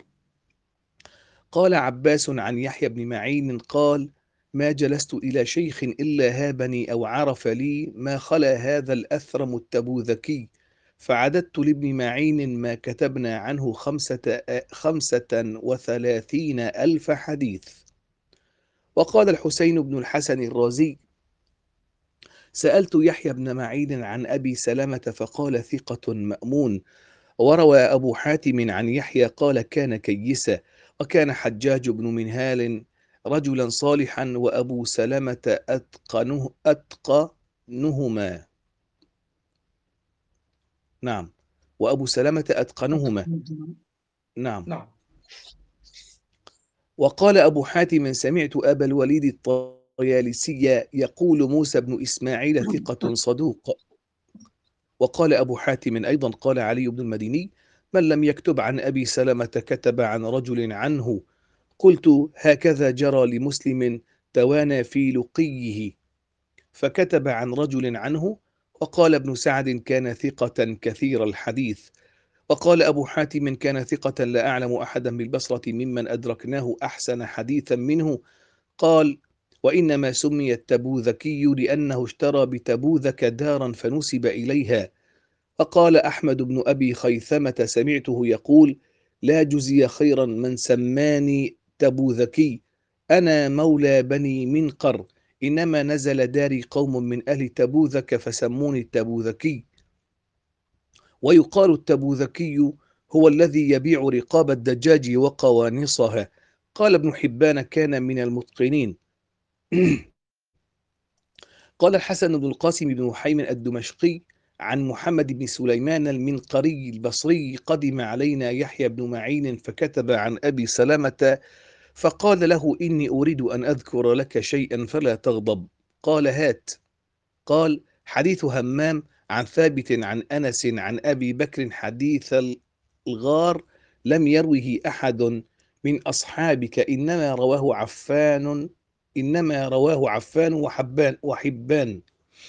قال عباس عن يحيى بن معين قال: ما جلست إلى شيخ إلا هابني أو عرف لي ما خلا هذا الأثرم التبوذكي، فعددت لابن معين ما كتبنا عنه خمسة, خمسة وثلاثين ألف حديث. وقال الحسين بن الحسن الرازي: سألت يحيى بن معين عن أبي سلمة فقال ثقة مأمون. وروى أبو حاتم عن يحيى قال كان كيسا. وكان حجاج بن منهال رجلا صالحا وأبو سلمة أتقنه أتقنهما نعم وأبو سلمة أتقنهما نعم نعم. وقال أبو حاتم سمعت أبا الوليد الطيالسي يقول موسى بن إسماعيل ثقة صدوق. وقال أبو حاتم أيضا قال علي بن المديني من لم يكتب عن أبي سلمة كتب عن رجل عنه. قلت هكذا جرى لمسلم توانى في لقيه فكتب عن رجل عنه. وقال ابن سعد كان ثقة كثير الحديث. وقال أبو حاتم كان ثقة لا أعلم أحدا بالبصرة ممن أدركناه أحسن حديثا منه. قال وإنما سمي التبوذكي لأنه اشترى بتبوذك دارا فنسب إليها. وقال أحمد بن أبي خيثمة سمعته يقول لا جزي خيرا من سماني تبوذكي أنا مولى بني منقر إنما نزل داري قوم من أهل تبوذك فسموني التبوذكي. ويقال التبوذكي هو الذي يبيع رقاب الدجاج وقوانصها. قال ابن حبان كان من المتقنين. قال الحسن بن القاسم بن محيمن الدمشقي عن محمد بن سليمان المنقري البصري قدم علينا يحيى بن معين فكتب عن أبي سلمة فقال له إني أريد أن أذكر لك شيئا فلا تغضب. قال هات. قال حديث همام عن ثابت عن أنس عن أبي بكر حديث الغار لم يروه أحد من أصحابك إنما رواه عفان إنما رواه عفان وحبان وحبان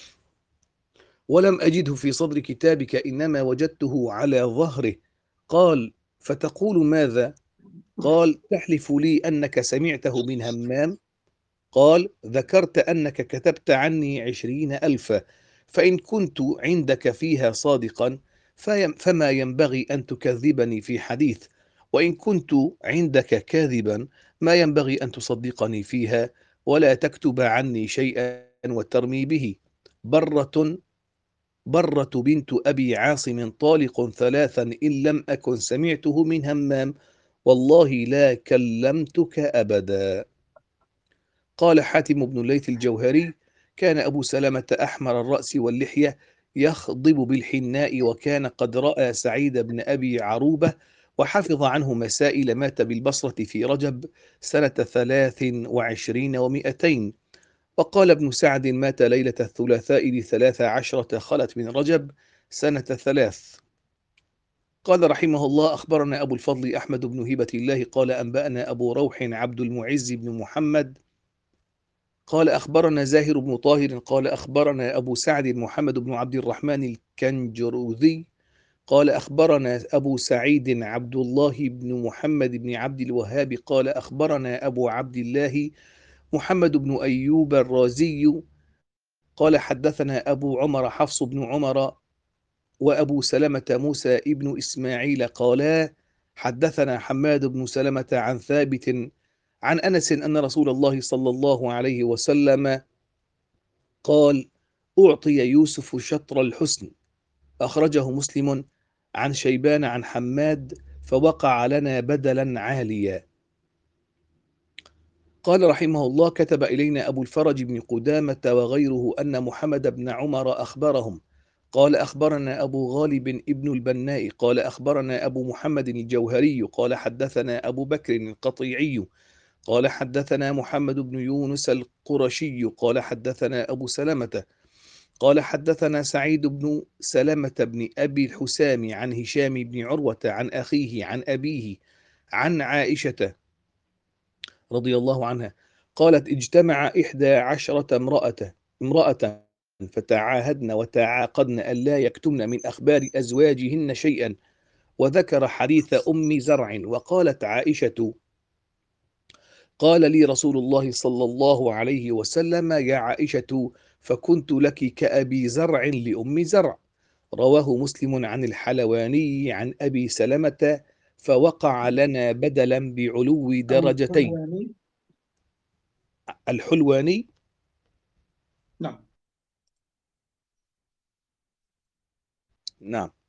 ولم أجده في صدر كتابك إنما وجدته على ظهره. قال فتقول ماذا؟ قال تحلف لي أنك سمعته من همام. قال ذكرت أنك كتبت عني عشرين ألفا فإن كنت عندك فيها صادقا فما ينبغي أن تكذبني في حديث وإن كنت عندك كاذبا ما ينبغي أن تصدقني فيها ولا تكتب عني شيئا وترمي به. برة برة بنت أبي عاصم طالق ثلاثا إن لم أكن سمعته من همام والله لا كلمتك أبدا. قال حاتم بن الليث الجوهري كان أبو سلمة أحمر الرأس واللحية يخضب بالحناء وكان قد رأى سعيد بن أبي عروبة وحفظ عنه مسائل مات بالبصرة في رجب سنة ثلاث وعشرين ومئتين. وقال ابن سعد مات ليلة الثلاثاء لثلاث عشرة خلت من رجب سنة ثلاث. قال رحمه الله أخبرنا أبو الفضل أحمد بن هبة الله قال أنبأنا أبو روح عبد المعز بن محمد قال أخبرنا زاهر بن طاهر قال أخبرنا أبو سعد محمد بن عبد الرحمن الكنجروذي قال أخبرنا أبو سعيد عبد الله بن محمد بن عبد الوهاب قال أخبرنا أبو عبد الله محمد بن أيوب الرازي قال حدثنا أبو عمر حفص بن عمر وأبو سلمة موسى ابن إسماعيل قالا حدثنا حماد بن سلمة عن ثابت عن أنس أن رسول الله صلى الله عليه وسلم قال أعطي يوسف شطر الحسن. أخرجه مسلم عن شيبان عن حماد فوقع لنا بدلا عاليا. قال رحمه الله كتب إلينا أبو الفرج بن قدامة وغيره أن محمد بن عمر أخبرهم قال أخبرنا أبو غالب ابن البناء قال أخبرنا أبو محمد الجوهري قال حدثنا أبو بكر القطيعي قال حدثنا محمد بن يونس القرشي قال حدثنا أبو سلمة قال حدثنا سعيد بن سلمة بن أبي الحسام عن هشام بن عروة عن أخيه عن أبيه عن عائشة رضي الله عنها قالت اجتمع إحدى عشرة امرأة امرأة فتعاهدن وتعاقدن ألا يكتمن من أخبار أزواجهن شيئا وذكر حديث أم زرع. وقالت عائشة قال لي رسول الله صلى الله عليه وسلم يا عائشة فكنت لك كأبي زرع لأم زرع. رواه مسلم عن الحلواني عن أبي سلمة فوقع لنا بدلا بعلو درجتين. الحلواني. الحلواني نعم. نعم.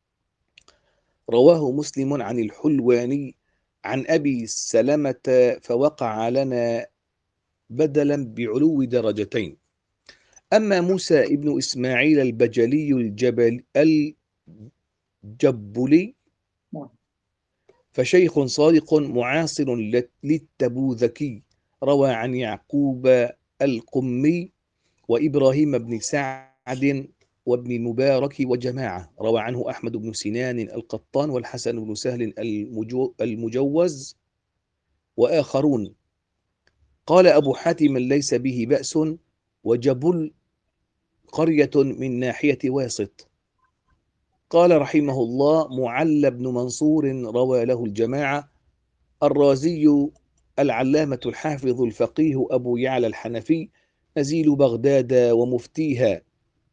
رواه مسلم عن الحلواني عن أبي سلمة فوقع لنا بدلا بعلو درجتين. أما موسى ابن إسماعيل البجلي الجبل الجبلي فشيخ صادق معاصر للتبوذكي روى عن يعقوب القمي وإبراهيم بن سعد وابن المبارك وجماعة. روى عنه أحمد بن سنان القطان والحسن بن سهل المجوز وآخرون. قال أبو حاتم ليس به بأس، وجبل قرية من ناحية واسط. قال رحمه الله: معل بن منصور روى له الجماعة. الرازي العلامة الحافظ الفقيه أبو يعلى الحنفي نزيل بغداد ومفتيها،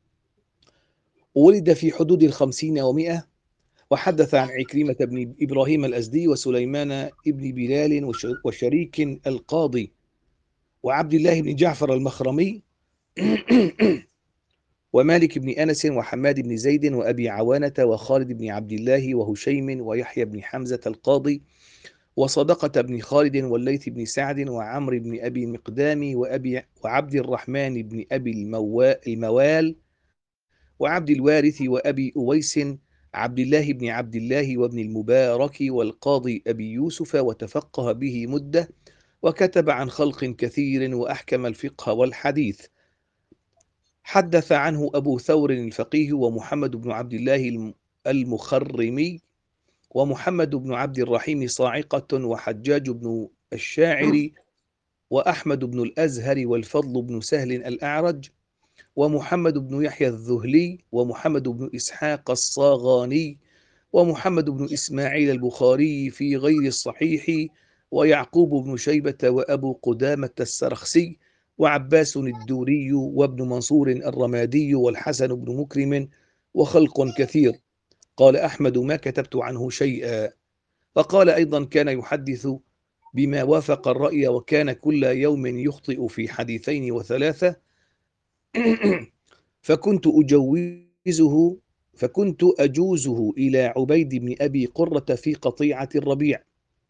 ولد في حدود الخمسين ومئة، وحدث عن عكرمة بن إبراهيم الأزدي وسليمان بن بلال وشريك القاضي وعبد الله بن جعفر المخرمي ومالك بن أنس وحماد بن زيد وأبي عوانة وخالد بن عبد الله وهشيم ويحيى بن حمزة القاضي وصدقة بن خالد والليث بن سعد وعمر بن أبي مقدام وأبي وعبد الرحمن بن أبي الموال وعبد الوارث وأبي أويس عبد الله بن عبد الله وابن المبارك والقاضي أبي يوسف، وتفقه به مدة، وكتب عن خلق كثير وأحكم الفقه والحديث. حدث عنه أبو ثور الفقيه ومحمد بن عبد الله المخرمي ومحمد بن عبد الرحيم صاعقة وحجاج بن الشاعر وأحمد بن الأزهر والفضل بن سهل الأعرج ومحمد بن يحيى الذهلي ومحمد بن إسحاق الصاغاني ومحمد بن إسماعيل البخاري في غير الصحيح ويعقوب بن شيبة وأبو قدامة السرخسي وعباس الدوري وابن منصور الرمادي والحسن بن مكرم وخلق كثير. قال أحمد: ما كتبت عنه شيئا. وقال أيضا: كان يحدث بما وافق الرأي، وكان كل يوم يخطئ في حديثين وثلاثة، فكنت أجوزه فكنت أجوزه إلى عبيد بن أبي قرة في قطيعة الربيع.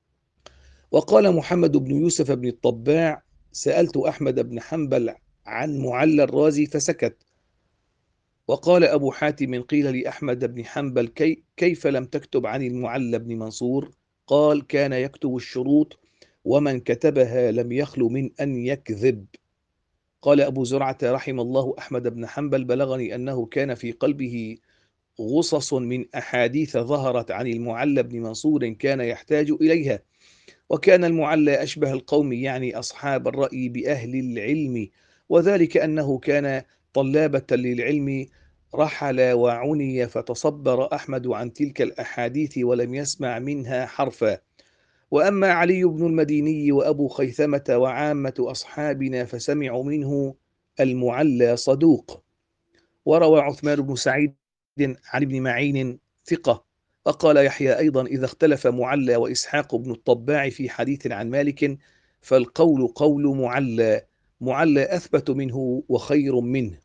وقال محمد بن يوسف بن الطباع: سألت أحمد بن حنبل عن معل الرازي فسكت. وقال أبو حاتم: قيل لأحمد بن حنبل: كي كيف لم تكتب عن المعل بن منصور؟ قال: كان يكتب الشروط، ومن كتبها لم يخل من أن يكذب. قال أبو زرعة رحم الله أحمد بن حنبل: بلغني أنه كان في قلبه غصص من أحاديث ظهرت عن المعل بن منصور كان يحتاج إليها، وكان المعل أشبه القوم، يعني أصحاب الرأي، بأهل العلم، وذلك أنه كان طلابة للعلم، رحل وعني، فتصبر أحمد عن تلك الأحاديث ولم يسمع منها حرفا. وأما علي بن المديني وأبو خيثمة وعامة أصحابنا فسمعوا منه المعلى صدوق. وروى عثمان بن سعيد عن ابن معين ثقة. وقال يحيى أيضا: إذا اختلف معلى وإسحاق بن الطباع في حديث عن مالك فالقول قول معلى، معلى أثبت منه وخير منه.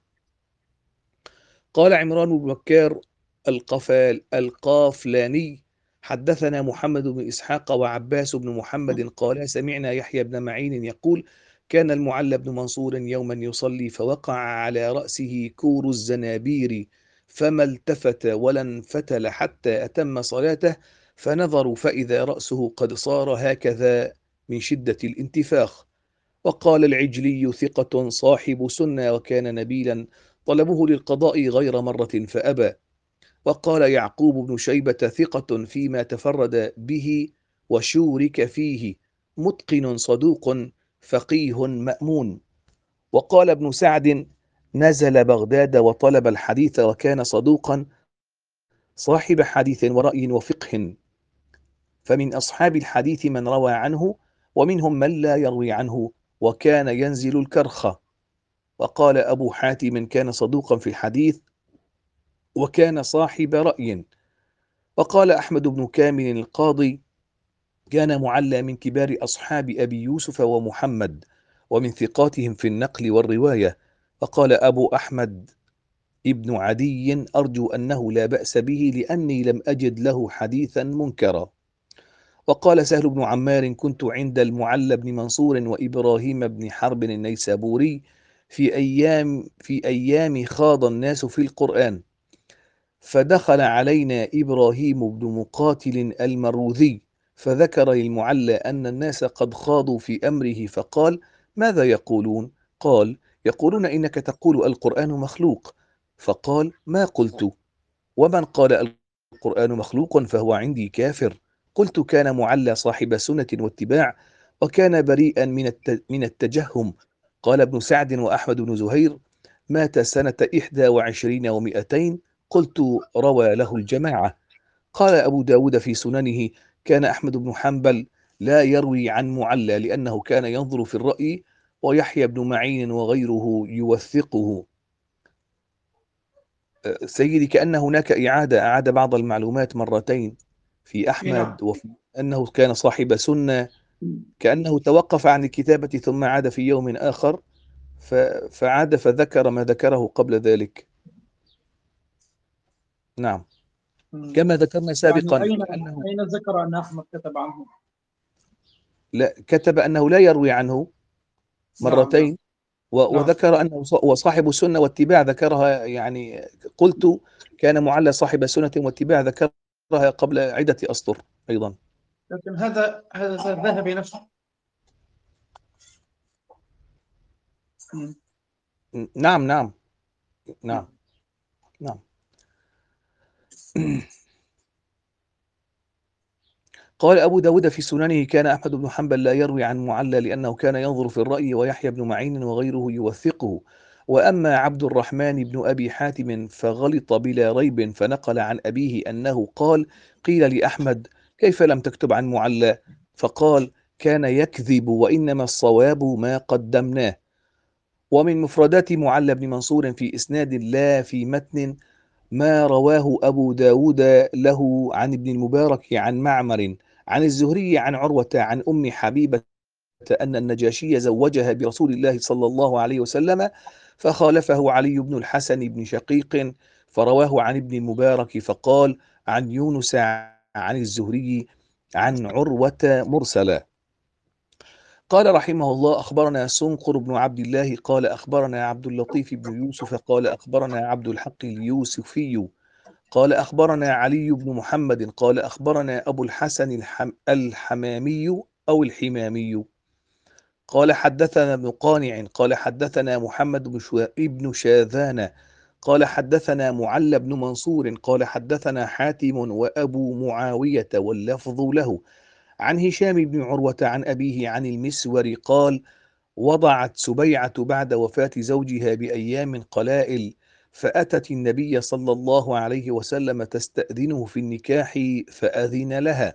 قال عمران بن بكار القفال القافلاني: حدثنا محمد بن إسحاق وعباس بن محمد قال سمعنا يحيى بن معين يقول: كان المعلى بن منصور يوما يصلي فوقع على رأسه كور الزنابير، فما التفت ولا انفتل حتى أتم صلاته، فنظروا فإذا رأسه قد صار هكذا من شدة الانتفاخ. وقال العجلي ثقة صاحب سنة وكان نبيلا، طلبوه للقضاء غير مرة فأبى. وقال يعقوب بن شيبة ثقة فيما تفرد به وشورك فيه، متقن صدوق فقيه مأمون. وقال ابن سعد: نزل بغداد وطلب الحديث وكان صدوقا صاحب حديث ورأي وفقه، فمن أصحاب الحديث من روى عنه ومنهم من لا يروي عنه، وكان ينزل الكرخة. وقال أبو حاتم: كان صدوقا في الحديث وكان صاحب رأي. وقال أحمد بن كامل القاضي: كان معلى من كبار أصحاب أبي يوسف ومحمد، ومن ثقاتهم في النقل والرواية. وقال أبو أحمد ابن عدي: أرجو أنه لا بأس به لأني لم أجد له حديثا منكرا. وقال سهل بن عمار: كنت عند المعلى بن منصور وإبراهيم بن حرب النيسابوري في أيام في أيام خاض الناس في القرآن، فدخل علينا إبراهيم بن مقاتل المروذي فذكر للمعلى أن الناس قد خاضوا في أمره، فقال: ماذا يقولون؟ قال: يقولون إنك تقول القرآن مخلوق. فقال: ما قلت، ومن قال القرآن مخلوق فهو عندي كافر. قلت: كان معلى صاحب سنة واتباع، وكان بريئا من الت- من التجهم. قال ابن سعد وأحمد بن زهير: مات سنة إحدى وعشرين ومئتين. قلت: روى له الجماعة. قال أبو داود في سننه: كان أحمد بن حنبل لا يروي عن معلى لأنه كان ينظر في الرأي، ويحيى بن معين وغيره يوثقه. سيدي، كأن هناك إعادة أعاد بعض المعلومات مرتين في نعم. أحمد، وفي أنه كان صاحب سنة، كأنه توقف عن الكتابة ثم عاد في يوم آخر، ف- فعاد فذكر ما ذكره قبل ذلك. نعم، مم. كما ذكرنا يعني سابقا أين أنه أين ذكر أن أحمد كتب عنه؟ لا كتب أنه لا يروي عنه نعم نعم مرتين، و- نعم وذكر أنه ص- وصاحب السنة واتباع ذكرها، يعني قلت كان معلى صاحب سنة واتباع ذكرها قبل عدة أسطر أيضا. لكن هذا هذا الذهبي نفسه. مم. نعم نعم نعم نعم. نعم. قال أبو داود في سننه: كان أحمد بن حنبل لا يروي عن معلى لأنه كان ينظر في الرأي، ويحيى بن معين وغيره يوثقه. وأما عبد الرحمن بن أبي حاتم فغلط بلا ريب، فنقل عن أبيه أنه قال: قيل لأحمد: كيف لم تكتب عن معلى؟ فقال: كان يكذب، وإنما الصواب ما قدمناه. ومن مفردات معلى بن منصور في إسناد لا في متن ما رواه أبو داود له عن ابن المبارك عن معمر عن الزهري عن عروة عن أم حبيبة أن النجاشي زوجها برسول الله صلى الله عليه وسلم، فخالفه علي بن الحسن بن شقيق فرواه عن ابن المبارك، فقال: عن يونس عن الزهري عن عروة مرسلا. قال رحمه الله: أخبرنا سنقر بن عبد الله قال أخبرنا عبد اللطيف بن يوسف قال أخبرنا عبد الحق اليوسفي قال أخبرنا علي بن محمد قال أخبرنا أبو الحسن الحم الحمامي أو الحمامي قال حدثنا ابن قانع قال حدثنا محمد بن شو- ابن شاذان قال حدثنا معل بن منصور قال حدثنا حاتم وأبو معاوية واللفظ له عن هشام بن عروة عن أبيه عن المسور قال: وضعت سبيعة بعد وفاة زوجها بأيام قلائل، فأتت النبي صلى الله عليه وسلم تستأذنه في النكاح فأذن لها.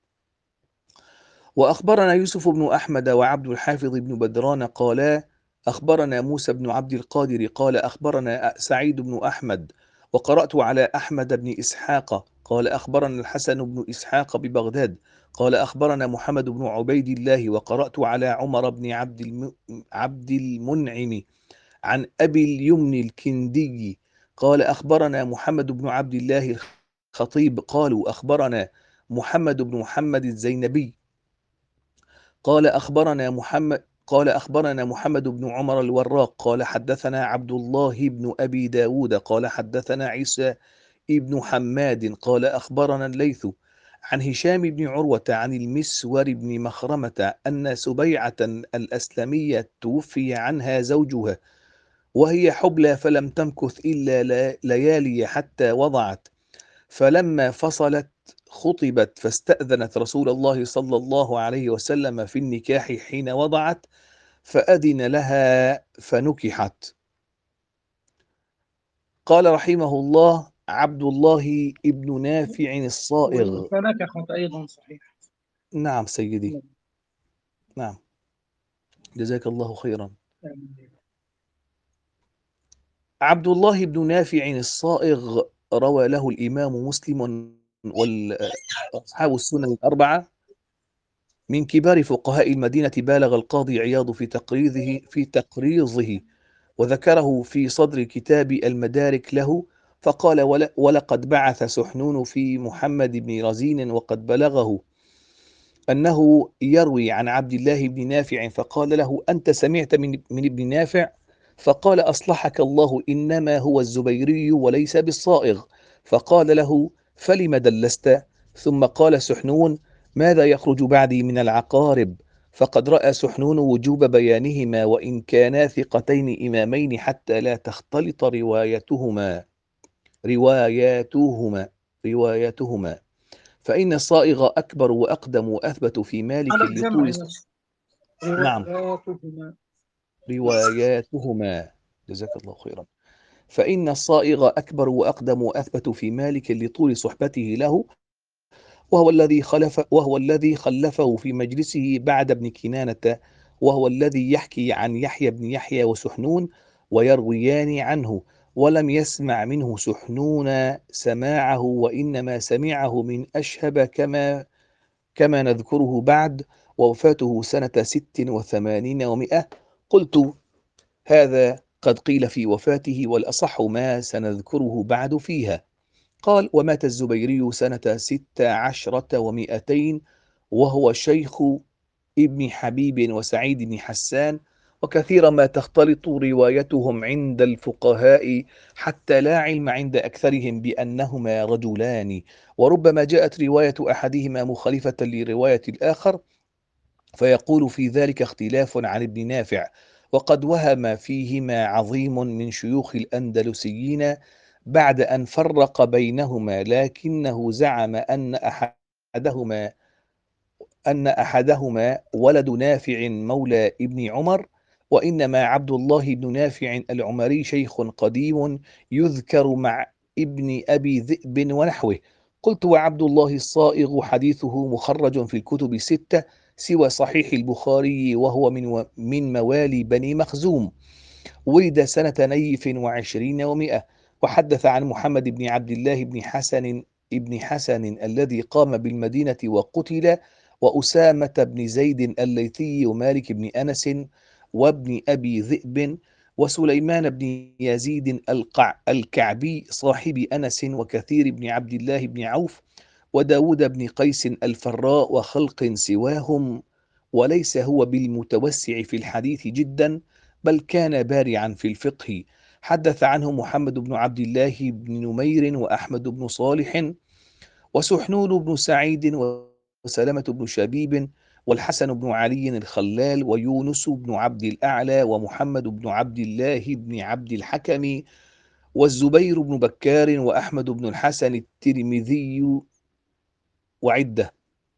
وأخبرنا يوسف بن أحمد وعبد الحافظ بن بدران قالا: أخبرنا موسى بن عبد القادر قال أخبرنا سعيد بن أحمد وقرأت على أحمد بن إسحاق قال أخبرنا الحسن بن إسحاق ببغداد قال أخبرنا محمد بن عبيد الله وقرأت على عمر بن عبد الم... عبد المنعم عن أبي اليمن الكندي قال أخبرنا محمد بن عبد الله الخطيب قالوا أخبرنا محمد بن محمد الزينبي قال أخبرنا محمد قال أخبرنا محمد بن عمر الوراق قال حدثنا عبد الله بن أبي داود قال حدثنا عيسى ابن حماد قال أخبرنا الليث عن هشام بن عروة عن المسور بن مخرمة أن سبيعة الأسلمية توفي عنها زوجها وهي حبلى، فلم تمكث إلا لا- ليالي حتى وضعت، فلما فصلت خطبت فاستأذنت رسول الله صلى الله عليه وسلم في النكاح حين وضعت، فأذن لها فنكحت. قال رحمه الله: عبد الله ابن نافع الصائغ. فنكحت أيضا صحيح. نعم سيدي، نعم، جزاك الله خيرا. عبد الله بن نافع الصائغ روى له الإمام مسلم وأصحاب السنن الأربعة. من كبار فقهاء المدينة، بالغ القاضي عياض في تقريضه في تقريضه وذكره في صدر كتاب المدارك له، فقال: "ول- ولقد بعث سحنون في محمد بن رزين وقد بلغه أنه يروي عن عبد الله بن نافع، فقال له: أنت سمعت من, من ابن نافع؟ فقال: أصلحك الله، إنما هو الزبيري وليس بالصائغ. فقال له: فلم دلست؟ ثم قال سحنون: ماذا يخرج بعدي من العقارب؟ فقد رأى سحنون وجوب بيانهما وإن كانا ثقتين إمامين حتى لا تختلط روايتهما رواياتهما رواياتهما فإن الصائغ أكبر وأقدم وأثبت في مالك على الجمع لطول. يا شيخ. نعم، رواياتهما. رواياتهما. جزاك الله خيرا. فإن الصائغ أكبر وأقدم وأثبت في مالك لطول صحبته له، وهو الذي خلف وهو الذي خلفه في مجلسه بعد ابن كنانة، وهو الذي يحكي عن يحيى بن يحيى وسحنون ويرويان عنه، ولم يسمع منه سحنون سماعه، وإنما سمعه من أشهب كما كما نذكره بعد، ووفاته سنة ست وثمانين ومئة. قلت: هذا قد قيل في وفاته، والأصح ما سنذكره بعد فيها. قال: ومات الزبيري سنة ست عشرة ومئتين، وهو شيخ ابن حبيب وسعيد بن حسان، وكثيرا ما تختلط روايتهم عند الفقهاء حتى لا علم عند أكثرهم بأنهما رجلان، وربما جاءت رواية أحدهما مخالفة لرواية الآخر، فيقول في ذلك اختلاف عن ابن نافع، وقد وهم فيهما عظيم من شيوخ الأندلسيين بعد أن فرق بينهما، لكنه زعم أن أحدهما أن أحدهما ولد نافع مولى ابن عمر، وإنما عبد الله بن نافع العمري شيخ قديم يذكر مع ابن أبي ذئب ونحوه. قلت: وعبد الله الصائغ حديثه مخرج في الكتب الستة سوى صحيح البخاري، وهو من من موالي بني مخزوم، ولد سنة نيف وعشرين ومئة، وحدث عن محمد بن عبد الله بن حسن ابن حسن الذي قام بالمدينة وقتل، وأسامة بن زيد الليثي، ومالك بن أنس، وابن أبي ذئب، وسليمان بن يزيد القع الكعبي صاحب أنس، وكثير بن عبد الله بن عوف، وداود بن قيس الفراء، وخلق سواهم، وليس هو بالمتوسع في الحديث جدا، بل كان بارعا في الفقه. حدث عنه محمد بن عبد الله بن نمير، وأحمد بن صالح، وسحنون بن سعيد، وسلمة بن شبيب، والحسن بن علي الخلال، ويونس بن عبد الأعلى، ومحمد بن عبد الله بن عبد الحكم، والزبير بن بكار، وأحمد بن الحسن الترمذي، وعدة.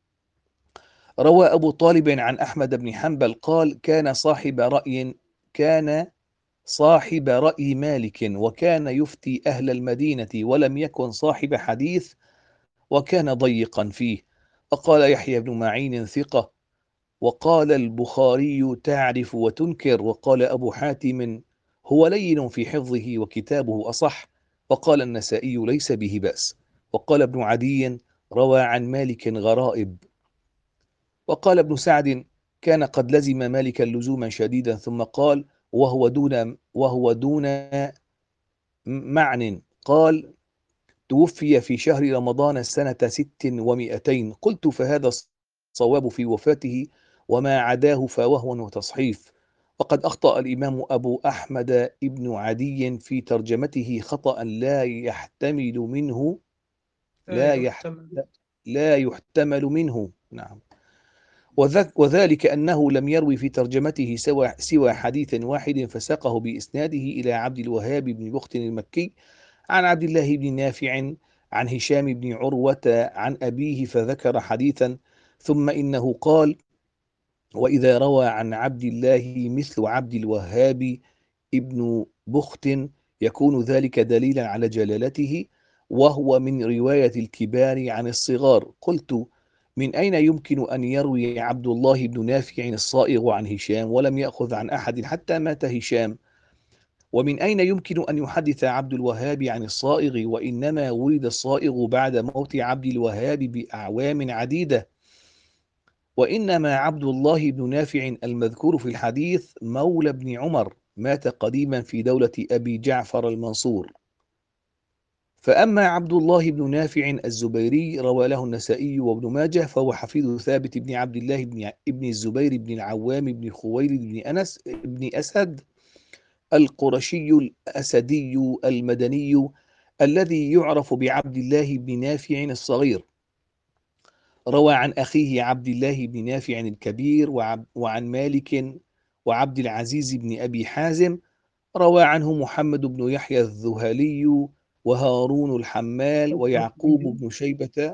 روى أبو طالب عن أحمد بن حنبل قال: كان صاحب رأي كان صاحب رأي مالك، وكان يفتي أهل المدينة، ولم يكن صاحب حديث، وكان ضيقا فيه. وقال يحيى بن معين ثقة، وقال البخاري تعرف وتنكر، وقال أبو حاتم هو لين في حفظه وكتابه أصح، وقال النسائي ليس به بأس، وقال ابن عدي روى عن مالك غرائب. وقال ابن سعد: كان قد لزم مالكا لزوما شديدا، ثم قال: وهو دون وهو دون معنى، قال: توفي في شهر رمضان سنة ست ومئتين. قلت: فهذا الصواب في وفاته، وما عداه فوهو وتصحيف. وقد أخطأ الإمام أبو أحمد ابن عدي في ترجمته خطأ لا يحتمل منه لا يحت... لا يحتمل منه نعم وذلك أنه لم يروي في ترجمته سوى, سوى حديث واحد، فساقه بإسناده إلى عبد الوهاب بن بخت المكي عن عبد الله بن نافع عن هشام بن عروة عن أبيه، فذكر حديثا، ثم إنه قال: وإذا روى عن عبد الله مثل عبد الوهاب ابن بخت يكون ذلك دليلا على جلالته، وهو من رواية الكبار عن الصغار. قلت: من أين يمكن أن يروي عبد الله بن نافع الصائغ عن هشام ولم يأخذ عن أحد حتى مات هشام؟ ومن أين يمكن أن يحدث عبد الوهاب عن الصائغ، وإنما ولد الصائغ بعد موت عبد الوهاب بأعوام عديدة؟ وإنما عبد الله بن نافع المذكور في الحديث مولى بن عمر، مات قديما في دولة أبي جعفر المنصور. فأما عبد الله بن نافع الزبيري روى له النسائي وابن ماجه، فهو حفيد ثابت بن عبد الله بن ابن الزبير بن العوام بن خويلد بن أنس بن أسد القرشي الأسدي المدني الذي يعرف بعبد الله بن نافع الصغير. روى عن أخيه عبد الله بن نافع الكبير وعب وعن مالك وعبد العزيز بن أبي حازم. روى عنه محمد بن يحيى الذهلي وهارون الحمال ويعقوب بن شيبة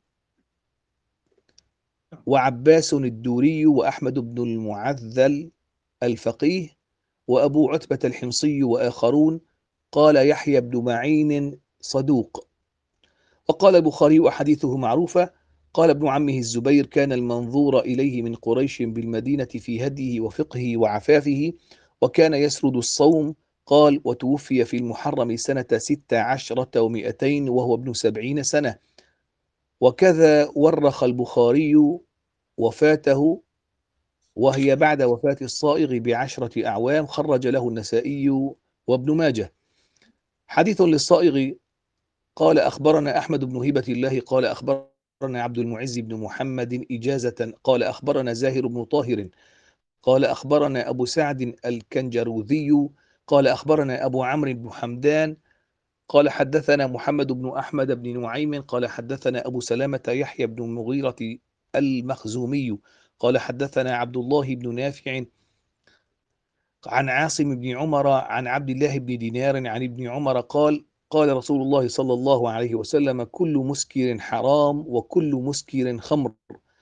وعباس الدوري وأحمد بن المعذل الفقيه وأبو عتبة الحمصي وآخرون. قال يحيى بن معين صدوق. وقال البخاري وحديثه معروفة. قال ابن عمه الزبير كان المنظور إليه من قريش بالمدينة في هديه وفقهه وعفافه، وكان يسرد الصوم. قال وتوفي في المحرم سنة ست عشرة ومئتين وهو ابن سبعين سنة. وكذا ورخ البخاري وفاته وهي بعد وفاة الصائغ بعشرة أعوام، خرج له النسائي وابن ماجه. حديث للصائغ قال أخبرنا أحمد بن هبة الله قال أخبرنا عبد المعز بن محمد إجازة قال أخبرنا زاهر بن طاهر قال أخبرنا أبو سعد الكنجروذي قال أخبرنا أبو عمرو بن حمدان قال حدثنا محمد بن أحمد بن نعيم قال حدثنا أبو سلامة يحيى بن المغيرة المخزومي قال حدثنا عبد الله بن نافع عن عاصم بن عمر عن عبد الله بن دينار عن ابن عمر قال قال رسول الله صلى الله عليه وسلم كل مسكر حرام وكل مسكر خمر.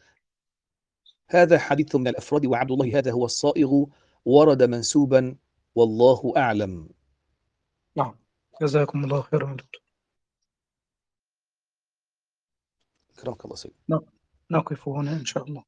هذا حديث من الأفراد وعبد الله هذا هو الصائغ ورد منسوبا والله أعلم. نعم، جزاكم الله خيرا يا دكتور. أكرمك الله سيدي. نقف هنا إن شاء الله.